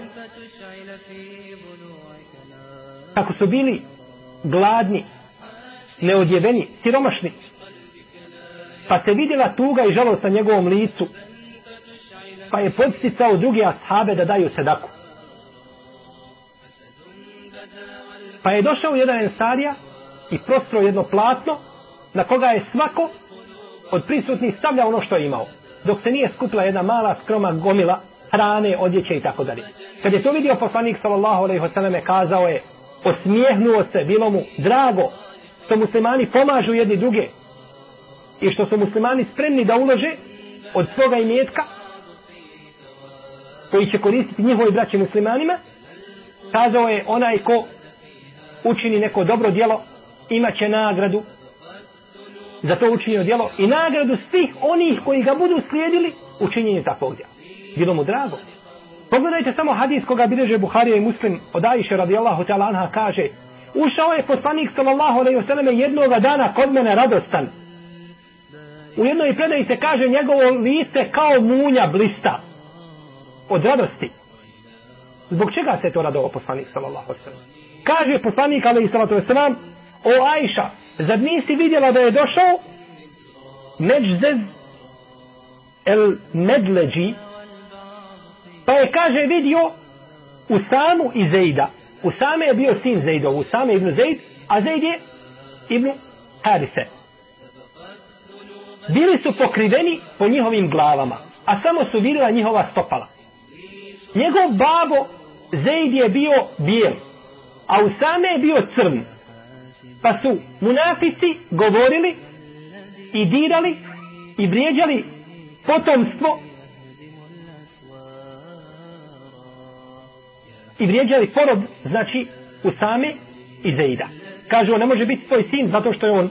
kako su bili gladni, neodjeveni, siromašni, pa se vidjela tuga i žalost na njegovom licu, pa je podsticao druge ashabe da daju sedaku. Pa je došao jedan ensarija i prostrao jedno platno na koga je svako od prisutnih stavljao ono što je imao, dok se nije skupila jedna mala skromna gomila hrane, odjeće i tako dalje. Kad je to vidio poslanik sallallahu alejhi ve selleme, kazao je, osmijehnuo se, bilo mu drago što muslimani pomažu jedni druge i što su muslimani spremni da ulože od svoga imetka koji će koristiti njihovi braći muslimanima. Kazao je, onaj ko učini neko dobro djelo imaće nagradu za to učinjeno djelo i nagradu svih onih koji ga budu slijedili učinjenje takvog djela. Bilo mu drago. Pogledajte samo hadis koga bilježe Buharija i Muslim od Ajše radijallahu ta'ala anha, kaže, ušao je poslanik sallallahu alejhi ve selleme jednoga dana kod mene radostan. U jednoj predaji se kaže, njegovo lice kao munja blista od radosti. Zbog čega se to radovao poslanik sallallahu alejhi ve sellem? Kaže poslanik alejhi salatu vesselam, o Ajša, zar nisi vidjela da je došao Međzez el Medleđi, pa je, kaže, vidio Usamu i Zejda. Usame je bio sin Zejdov, Usame ibn Zejd, a Zejd je ibn Harise. Bili su pokriveni po njihovim glavama, a samo su vidjela njihova stopala. Njegov babo Zejd je bio bijel, a Usame je bio crn. Pa su munafici govorili i dirali i vrijeđali potomstvo i vrijeđali porod, znači Usame i Zeida. Kažu, on ne može biti tvoj sin zato što je on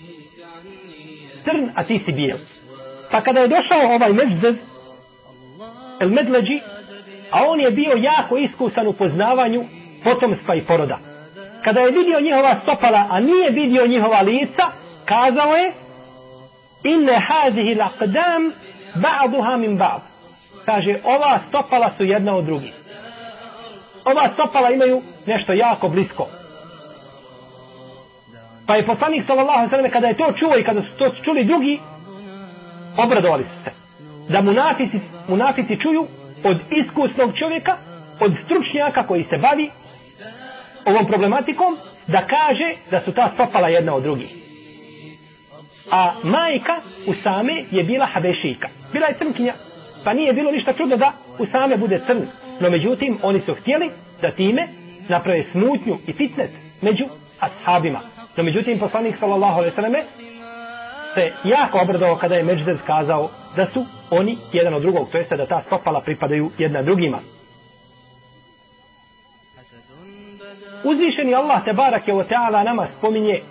crn, a ti si bijel. Pa kada je došao ovaj Međdez, El Medleđi, a on je bio jako iskusan u poznavanju potomstva i poroda. Kada je vidio njihova stopala, a nije vidio njihova lica, kazao je, inne hazihi laqdam ba'duha min ba'd. Kaže, ova stopala su jedna od drugih. Ova stopala imaju nešto jako blisko. Pa je poslanik sallallahu alejhi ve sellem kada je to čuo i kada su to čuli drugi, obradovali su se. Da munafici, munafici čuju od iskusnog čovjeka, od stručnjaka koji se bavi ovom problematikom, da kaže da su ta stopala jedna od drugih. A majka Usame je bila Habešika. Bila je crnkinja. Pa nije bilo ništa čudno da Usame bude crn. No međutim, oni su htjeli da time naprave smutnju i fitnet među ashabima. No međutim, poslanik sallallahu alejhi ve selleme se jako obradovao kada je Međdez kazao da su oni jedan od drugog, to jest da ta stopala pripadaju jedna drugima. Uzvišeni Allah tebarake ve taala nama spominje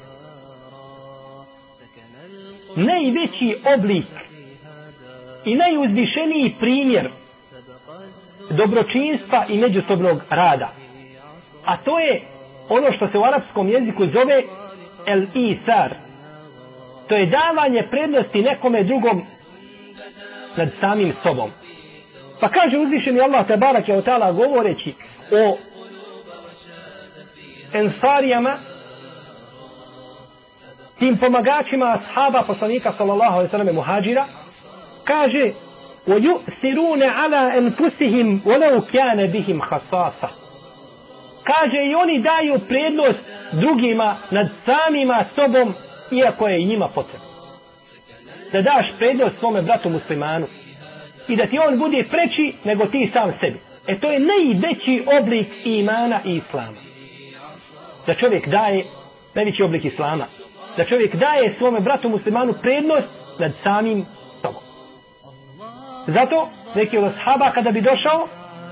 najveći oblik i najuzvišeniji primjer dobročinstva i međusobnog rada. A to je ono što se u arapskom jeziku zove el-isar. To je davanje prednosti nekome drugom nad samim sobom. Pa kaže uzvišeni Allah tebarake ve taala govoreći o ensarijama, tim pomagačima ashaba poslanika sallallahu alejhi ve sellem muhadžira, kaže وَيُؤْثِرُونَ عَلَى أَنفُسِهِمْ وَلَوْ كَانَ بِهِمْ خَصَاصَةٌ. Kaže, i oni daju prednost drugima nad samima sobom, iako je i njima potrebno. Da daš prednost svome bratu muslimanu i da ti on bude preći nego ti sam sebi. E to je najveći oblik imana i islama. Da čovjek daje, najveći oblik islama, da čovjek daje svome bratu muslimanu prednost nad samim sobom. Zato neki od ashaba kada bi došao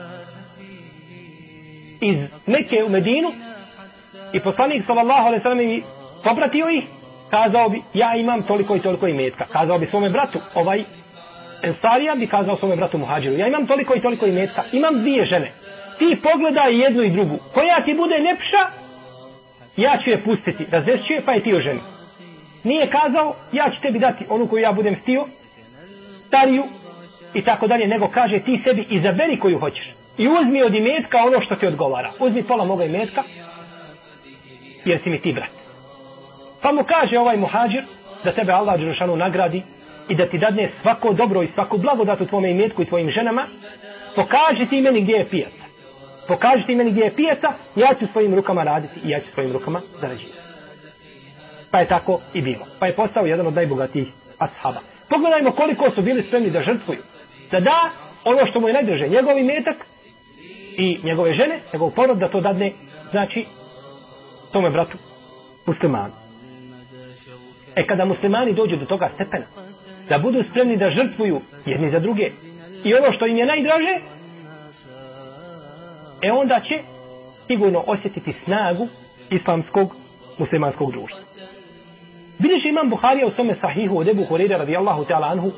iz Mekke u Medinu i poslanik sallallahu alejhi ve sellem popratio ih, kazao bi, ja imam toliko i toliko imetka. Kazao bi svome bratu, ovaj Ensarija bi kazao svome bratu Muhađiru, ja imam toliko i toliko imetka, imam dvije žene. Ti pogledaj jednu i drugu. Koja ti bude ljepša, ja ću je pustiti, razvešću je, pa je ti o ženi. Nije kazao, ja ću tebi dati onu koju ja budem htio, stariju, i tako dalje, nego kaže ti sebi izaberi koju hoćeš. I uzmi od imetka ono što ti odgovara. Uzmi pola moga imetka, jer si mi ti brat. Pa mu kaže ovaj muhađir da tebe Allah dželešanu nagradi i da ti dadne svako dobro i svako blagodat u tvome imetku i tvojim ženama. Pokaži ti meni gdje je pijaca. Pokaži ti meni gdje je pijaca, ja ću svojim rukama raditi i ja ću svojim rukama zarađivati. Pa je tako i bilo. Pa je postao jedan od najbogatijih ashaba. Pogledajmo koliko su bili spremni da žrtvuju. Da da ono što mu je najdraže, njegov imetak i njegove žene, njegov porod, da to dadne, znači, tome bratu muslimanu. E kada muslimani dođu do toga stepena, da budu spremni da žrtvuju jedni za druge i ono što im je najdraže, e onda će sigurno osjetiti snagu islamskog muslimanskog društva. Bilježi imam Buharija u svome sahihu od Ebu Hureyre radijallahu ta'ala anhu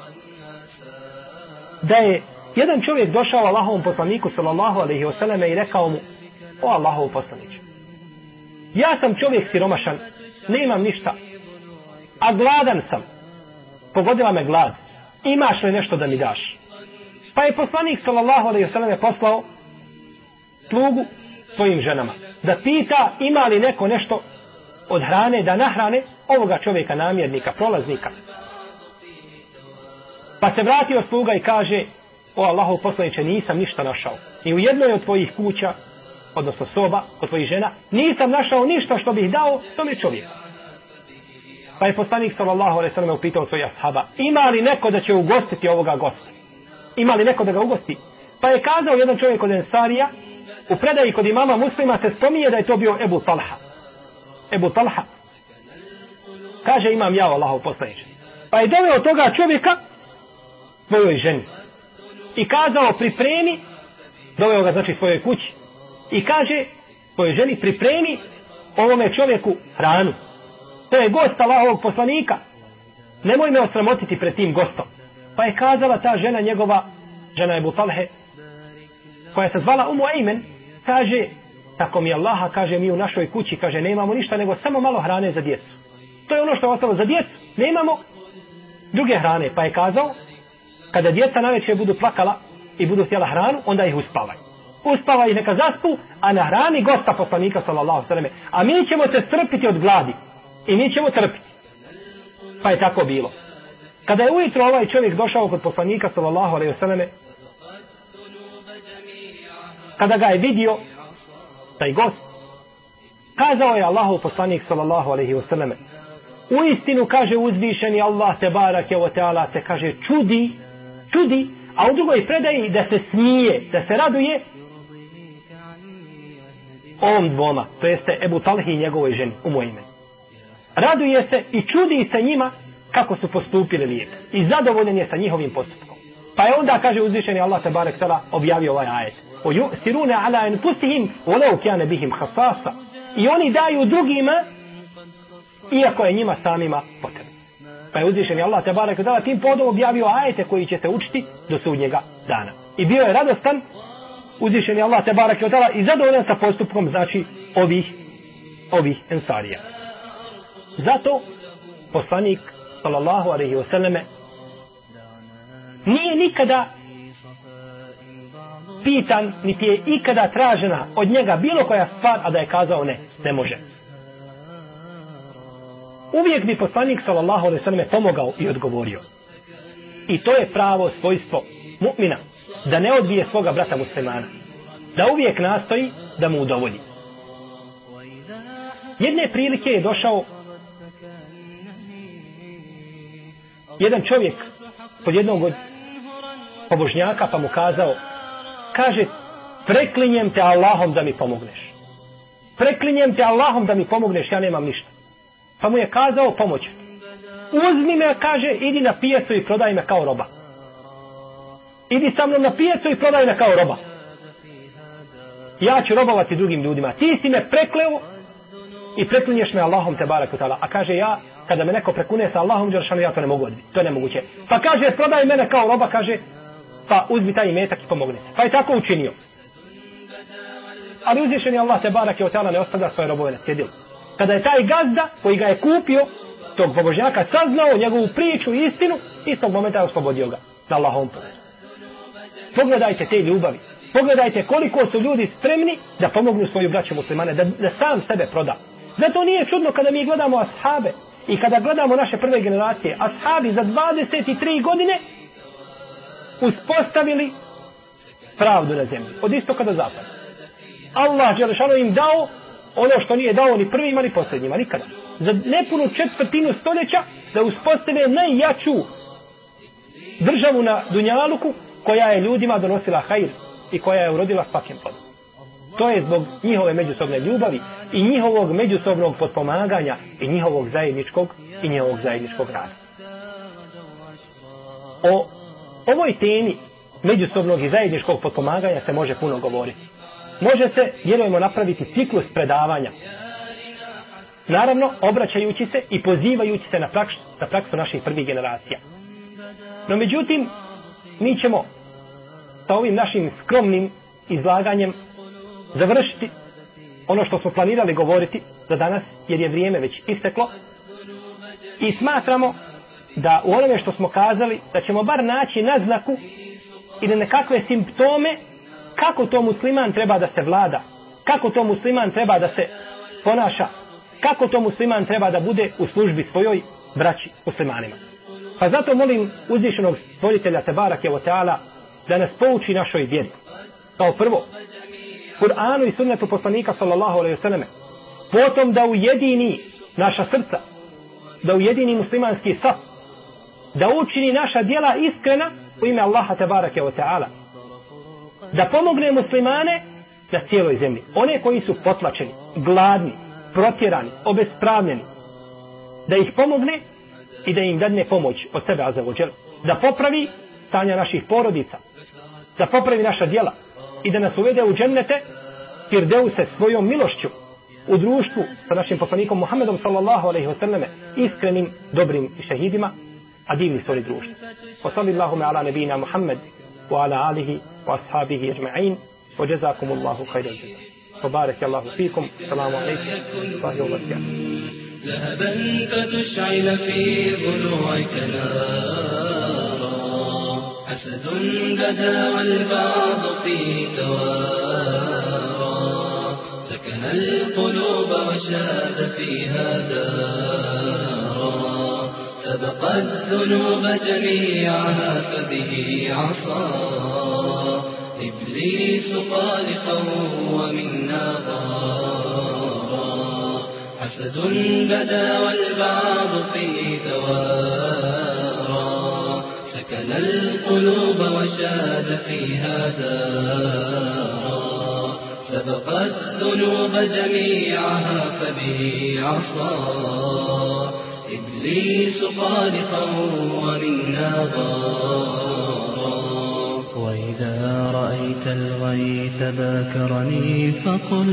da je jedan čovjek došao Allahovom poslaniku sallallahu alejhi ve selleme i rekao mu: o Allahov poslaniče, ja sam čovjek siromašan, nemam ništa, a gladan sam, pogodila me glad, imaš li nešto da mi daš? Pa je poslanik sallallahu alejhi ve selleme poslao slugu svojim ženama da pita ima li neko nešto od hrane da nahrane ovoga čovjeka namjernika, prolaznika. Pa se vratio sluga i kaže: o Allahov poslaniče, nisam ništa našao. Ni u jednoj od tvojih kuća, odnosno soba, od tvojih žena, nisam našao ništa što bih dao tome čovjeku. Pa je poslanik sallallahu alejhi ve sellem upitao svojih ashaba: ima li neko da će ugostiti ovoga gosta? Ima li neko da ga ugosti? Pa je kazao jedan čovjek od Ensarija, u predaji kod imama Muslima se spominje da je to bio Ebu Talha. Ebu Talha. Kaže: imam ja, Allahov poslaniče. Pa je doveo toga čovjeka svojoj ženi i kazao: pripremi, doveo ga znači svojoj kući, i kaže svojoj ženi pripremi ovome čovjeku hranu. To je gost Allahovog poslanika. Nemoj me osramotiti pred tim gostom. Pa je kazala ta žena njegova, žena Ebu Talhe, koja se zvala Umu Ejmen, kaže, tako mi Allaha, kaže, mi u našoj kući, kaže, nemamo ništa nego samo malo hrane za djecu. To je ono što je ostalo za djecu. Nemamo druge hrane. Pa je kazao, kada djeca navečer budu plakala i budu htjela hranu, onda ih uspavaj. Uspavaj ih neka zaspu, a na hrani gosta poslanika sallallahu alejhi ve selleme. A mi ćemo se strpiti od gladi. I mi ćemo trpiti. Pa je tako bilo. Kada je ujutro ovaj čovjek došao kod poslanika sallallahu alejhi ve selleme, kada ga je vidio taj gost, kazao je Allahov poslanik sallallahu alejhi ve selleme, u istinu, kaže, uzvišeni Allah te barake ve taala se, kaže, čudi, čudi, a u drugoj predaji da se smije, da se raduje ovom dvoma, to jeste Ebu Talhi i njegovoj ženi, Umu Ejmen. Raduje se i čudi se njima kako su postupili lijepo. I zadovoljen je sa njihovim postupkom. Pa je onda, kaže uzvišeni Allah te barek tala, objavio ovaj ajet. O yusiruna ala anfusihim walau kana bihim khasasa. I oni daju drugima iako je njima samima potrebno. Pa je uzvišeni Allah te barek tala tim povodom objavio ajete koji će se učiti do sudnjega dana. I bio je radostan uzvišeni Allah te barek tala i zadovoljan sa postupkom, znači, ovih ovih ensarija. Zato poslanik sallallahu alejhi ve selleme nije nikada pitan, niti je ikada tražena od njega bilo koja stvar, a da je kazao ne, ne može. Uvijek bi poslanik sallallahu alejhi ve selleme pomogao i odgovorio. I to je pravo svojstvo mu'mina, da ne odbije svoga brata muslimana, da uvijek nastoji da mu udovolji. Jedne prilike je došao jedan čovjek kod jednog od pobožnjaka, pa mu kazao, kaže, preklinjem te Allahom da mi pomogneš. Preklinjem te Allahom da mi pomogneš, ja nemam ništa. Pa mu je kazao, pomoć. Uzmi me, kaže, idi na pijacu i prodaj me kao roba. Idi sa mnom na pijacu i prodaj me kao roba. Ja ću robovati drugim ljudima. Ti si me prekleo i preklinješ me Allahom te barek utala. A kaže, ja, kada me neko prekune sa Allahom dželešanu, ja to ne mogu odbiti. To je nemoguće. Pa kaže, prodaj mene kao roba, kaže, pa uzmi taj imetak i pomogne se. Pa je tako učinio. Ali uzvišeni Allah te barek utala ne ostavlja svoje robove na cjedilu. Kada je taj gazda koji ga je kupio, tog pobožnjaka, saznao njegovu priču i istinu, istog momenta je oslobodio ga na Allahovom putu. Pogledajte te ljubavi. Pogledajte koliko su ljudi spremni da pomognu svoju braću muslimane, da, da sam sebe proda. Zato nije čudno kada mi gledamo ashabe i kada gledamo naše prve generacije. Ashabi za dvadeset tri godine uspostavili pravdu na zemlji. Od istoka do zapada. Allah dželešanu im dao ono što nije dao ni prvima ni posljednjima, nikada. Za nepunu četvrtinu stoljeća da uspostave najjaču državu na Dunjaluku koja je ljudima donosila hajr i koja je urodila svakim plodom. To je zbog njihove međusobne ljubavi i njihovog međusobnog potpomaganja i njihovog zajedničkog i njihovog zajedničkog rada. O ovoj temi međusobnog i zajedničkog potpomaganja se može puno govoriti. Može se, vjerujemo, napraviti ciklus predavanja. Naravno, obraćajući se i pozivajući se na praksu, na praksu naših prvih generacija. No međutim, mi ćemo sa ovim našim skromnim izlaganjem završiti ono što smo planirali govoriti za danas, jer je vrijeme već isteklo. I smatramo da u onome što smo kazali, da ćemo bar naći naznaku ili nekakve simptome kako to musliman treba da se vlada, kako to musliman treba da se ponaša, kako to musliman treba da bude u službi svojoj braći muslimanima. Pa zato molim uzvišenog stvoritelja Tebarake ve Teala da nas pouči našoj vjeri. Kao prvo, Kur'anu i sunnetu poslanika sallallahu alejhi ve selleme. Potom da ujedini naša srca, da ujedini muslimanski saf, da učini naša djela iskrena u ime Allaha Tebarake ve Teala. Da pomogne muslimane na cijeloj zemlji. One koji su potlačeni, gladni, protjerani, obespravljeni. Da ih pomogne i da im dadne pomoć od sebe azzawajal. Da popravi stanja naših porodica. Da popravi naša djela. I da nas uvede u džennete Firdeuse svojom milošću u društvu sa našim poslanikom Muhammedom sallallahu alejhi ve selleme, iskrenim, dobrim i šehidima, a divni su oni društvo. Wa sallallahu ala nabina Muhammed wa ala alihi wa ashabihi ajma'in wa jazakumullahu khairan jazaa. Wa barakallahu fikum. Assalamu alaykum wa rahmatullahi wa barakatuh. لهبا فتشعل في ضلوعك نارا حسد بدا والبعض فيه توارى سكن القلوب وشاد فيها دارا سبق الذنوب جميعها فبه عصى إبليس خالقه ومنا ضارا حسد بدا والبعض فيه توارى سكن القلوب وشاد فيها دارا سبق الذنوب جميعها فبه عصى إبليس خالقه ومنا ضارا وإذا رأيت الغيث باكرني فقل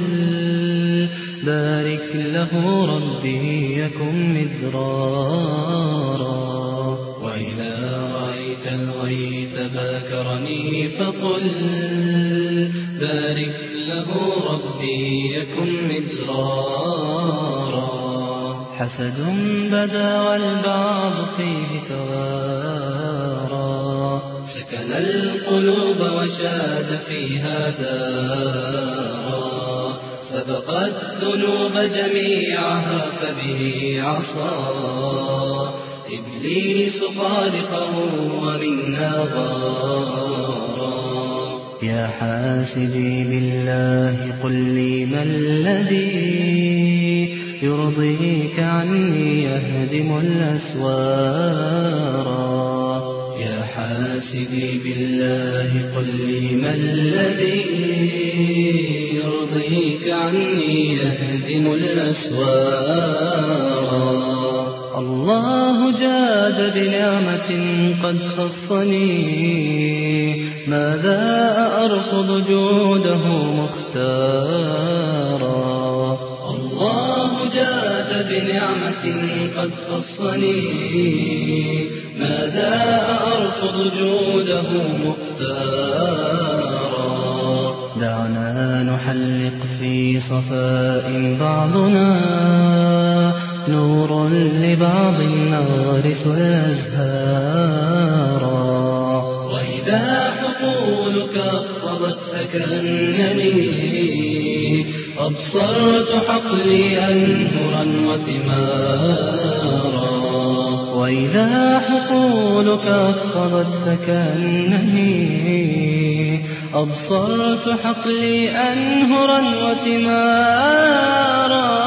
بارك له ربي يكن مدرارا وإذا رأيت الغيث باكرني فقل بارك له ربي يكن مدرارا حسد بدا والبعض فيه توارى سكن القلوب وشاد فيها دارا سبق الذنوب جميعها فبه عصى إبليس خالقه ومنا ضارا يا حاسدي بالله قل لي ما الذي يرضيك عني يهدم الأسوارا يا حاسدي بالله قل لي ما الذي يرضيك عني يهدم الأسوارا الله جاد بنعمة قد خصني ماذا أرفض جوده مختارا الله جاد بنعمة قد خصني ماذا أرفض جوده مختارا دعنا نحلق في صفاء بعضنا نور لبعض نغرس الأزهارا وإذا حقولك أخفضت فكأنني أبصرت حقلي أنهرا وثمارا وإذا حقولك أخفضت فكأنني أبصرت حقلي أنهرا وثمارا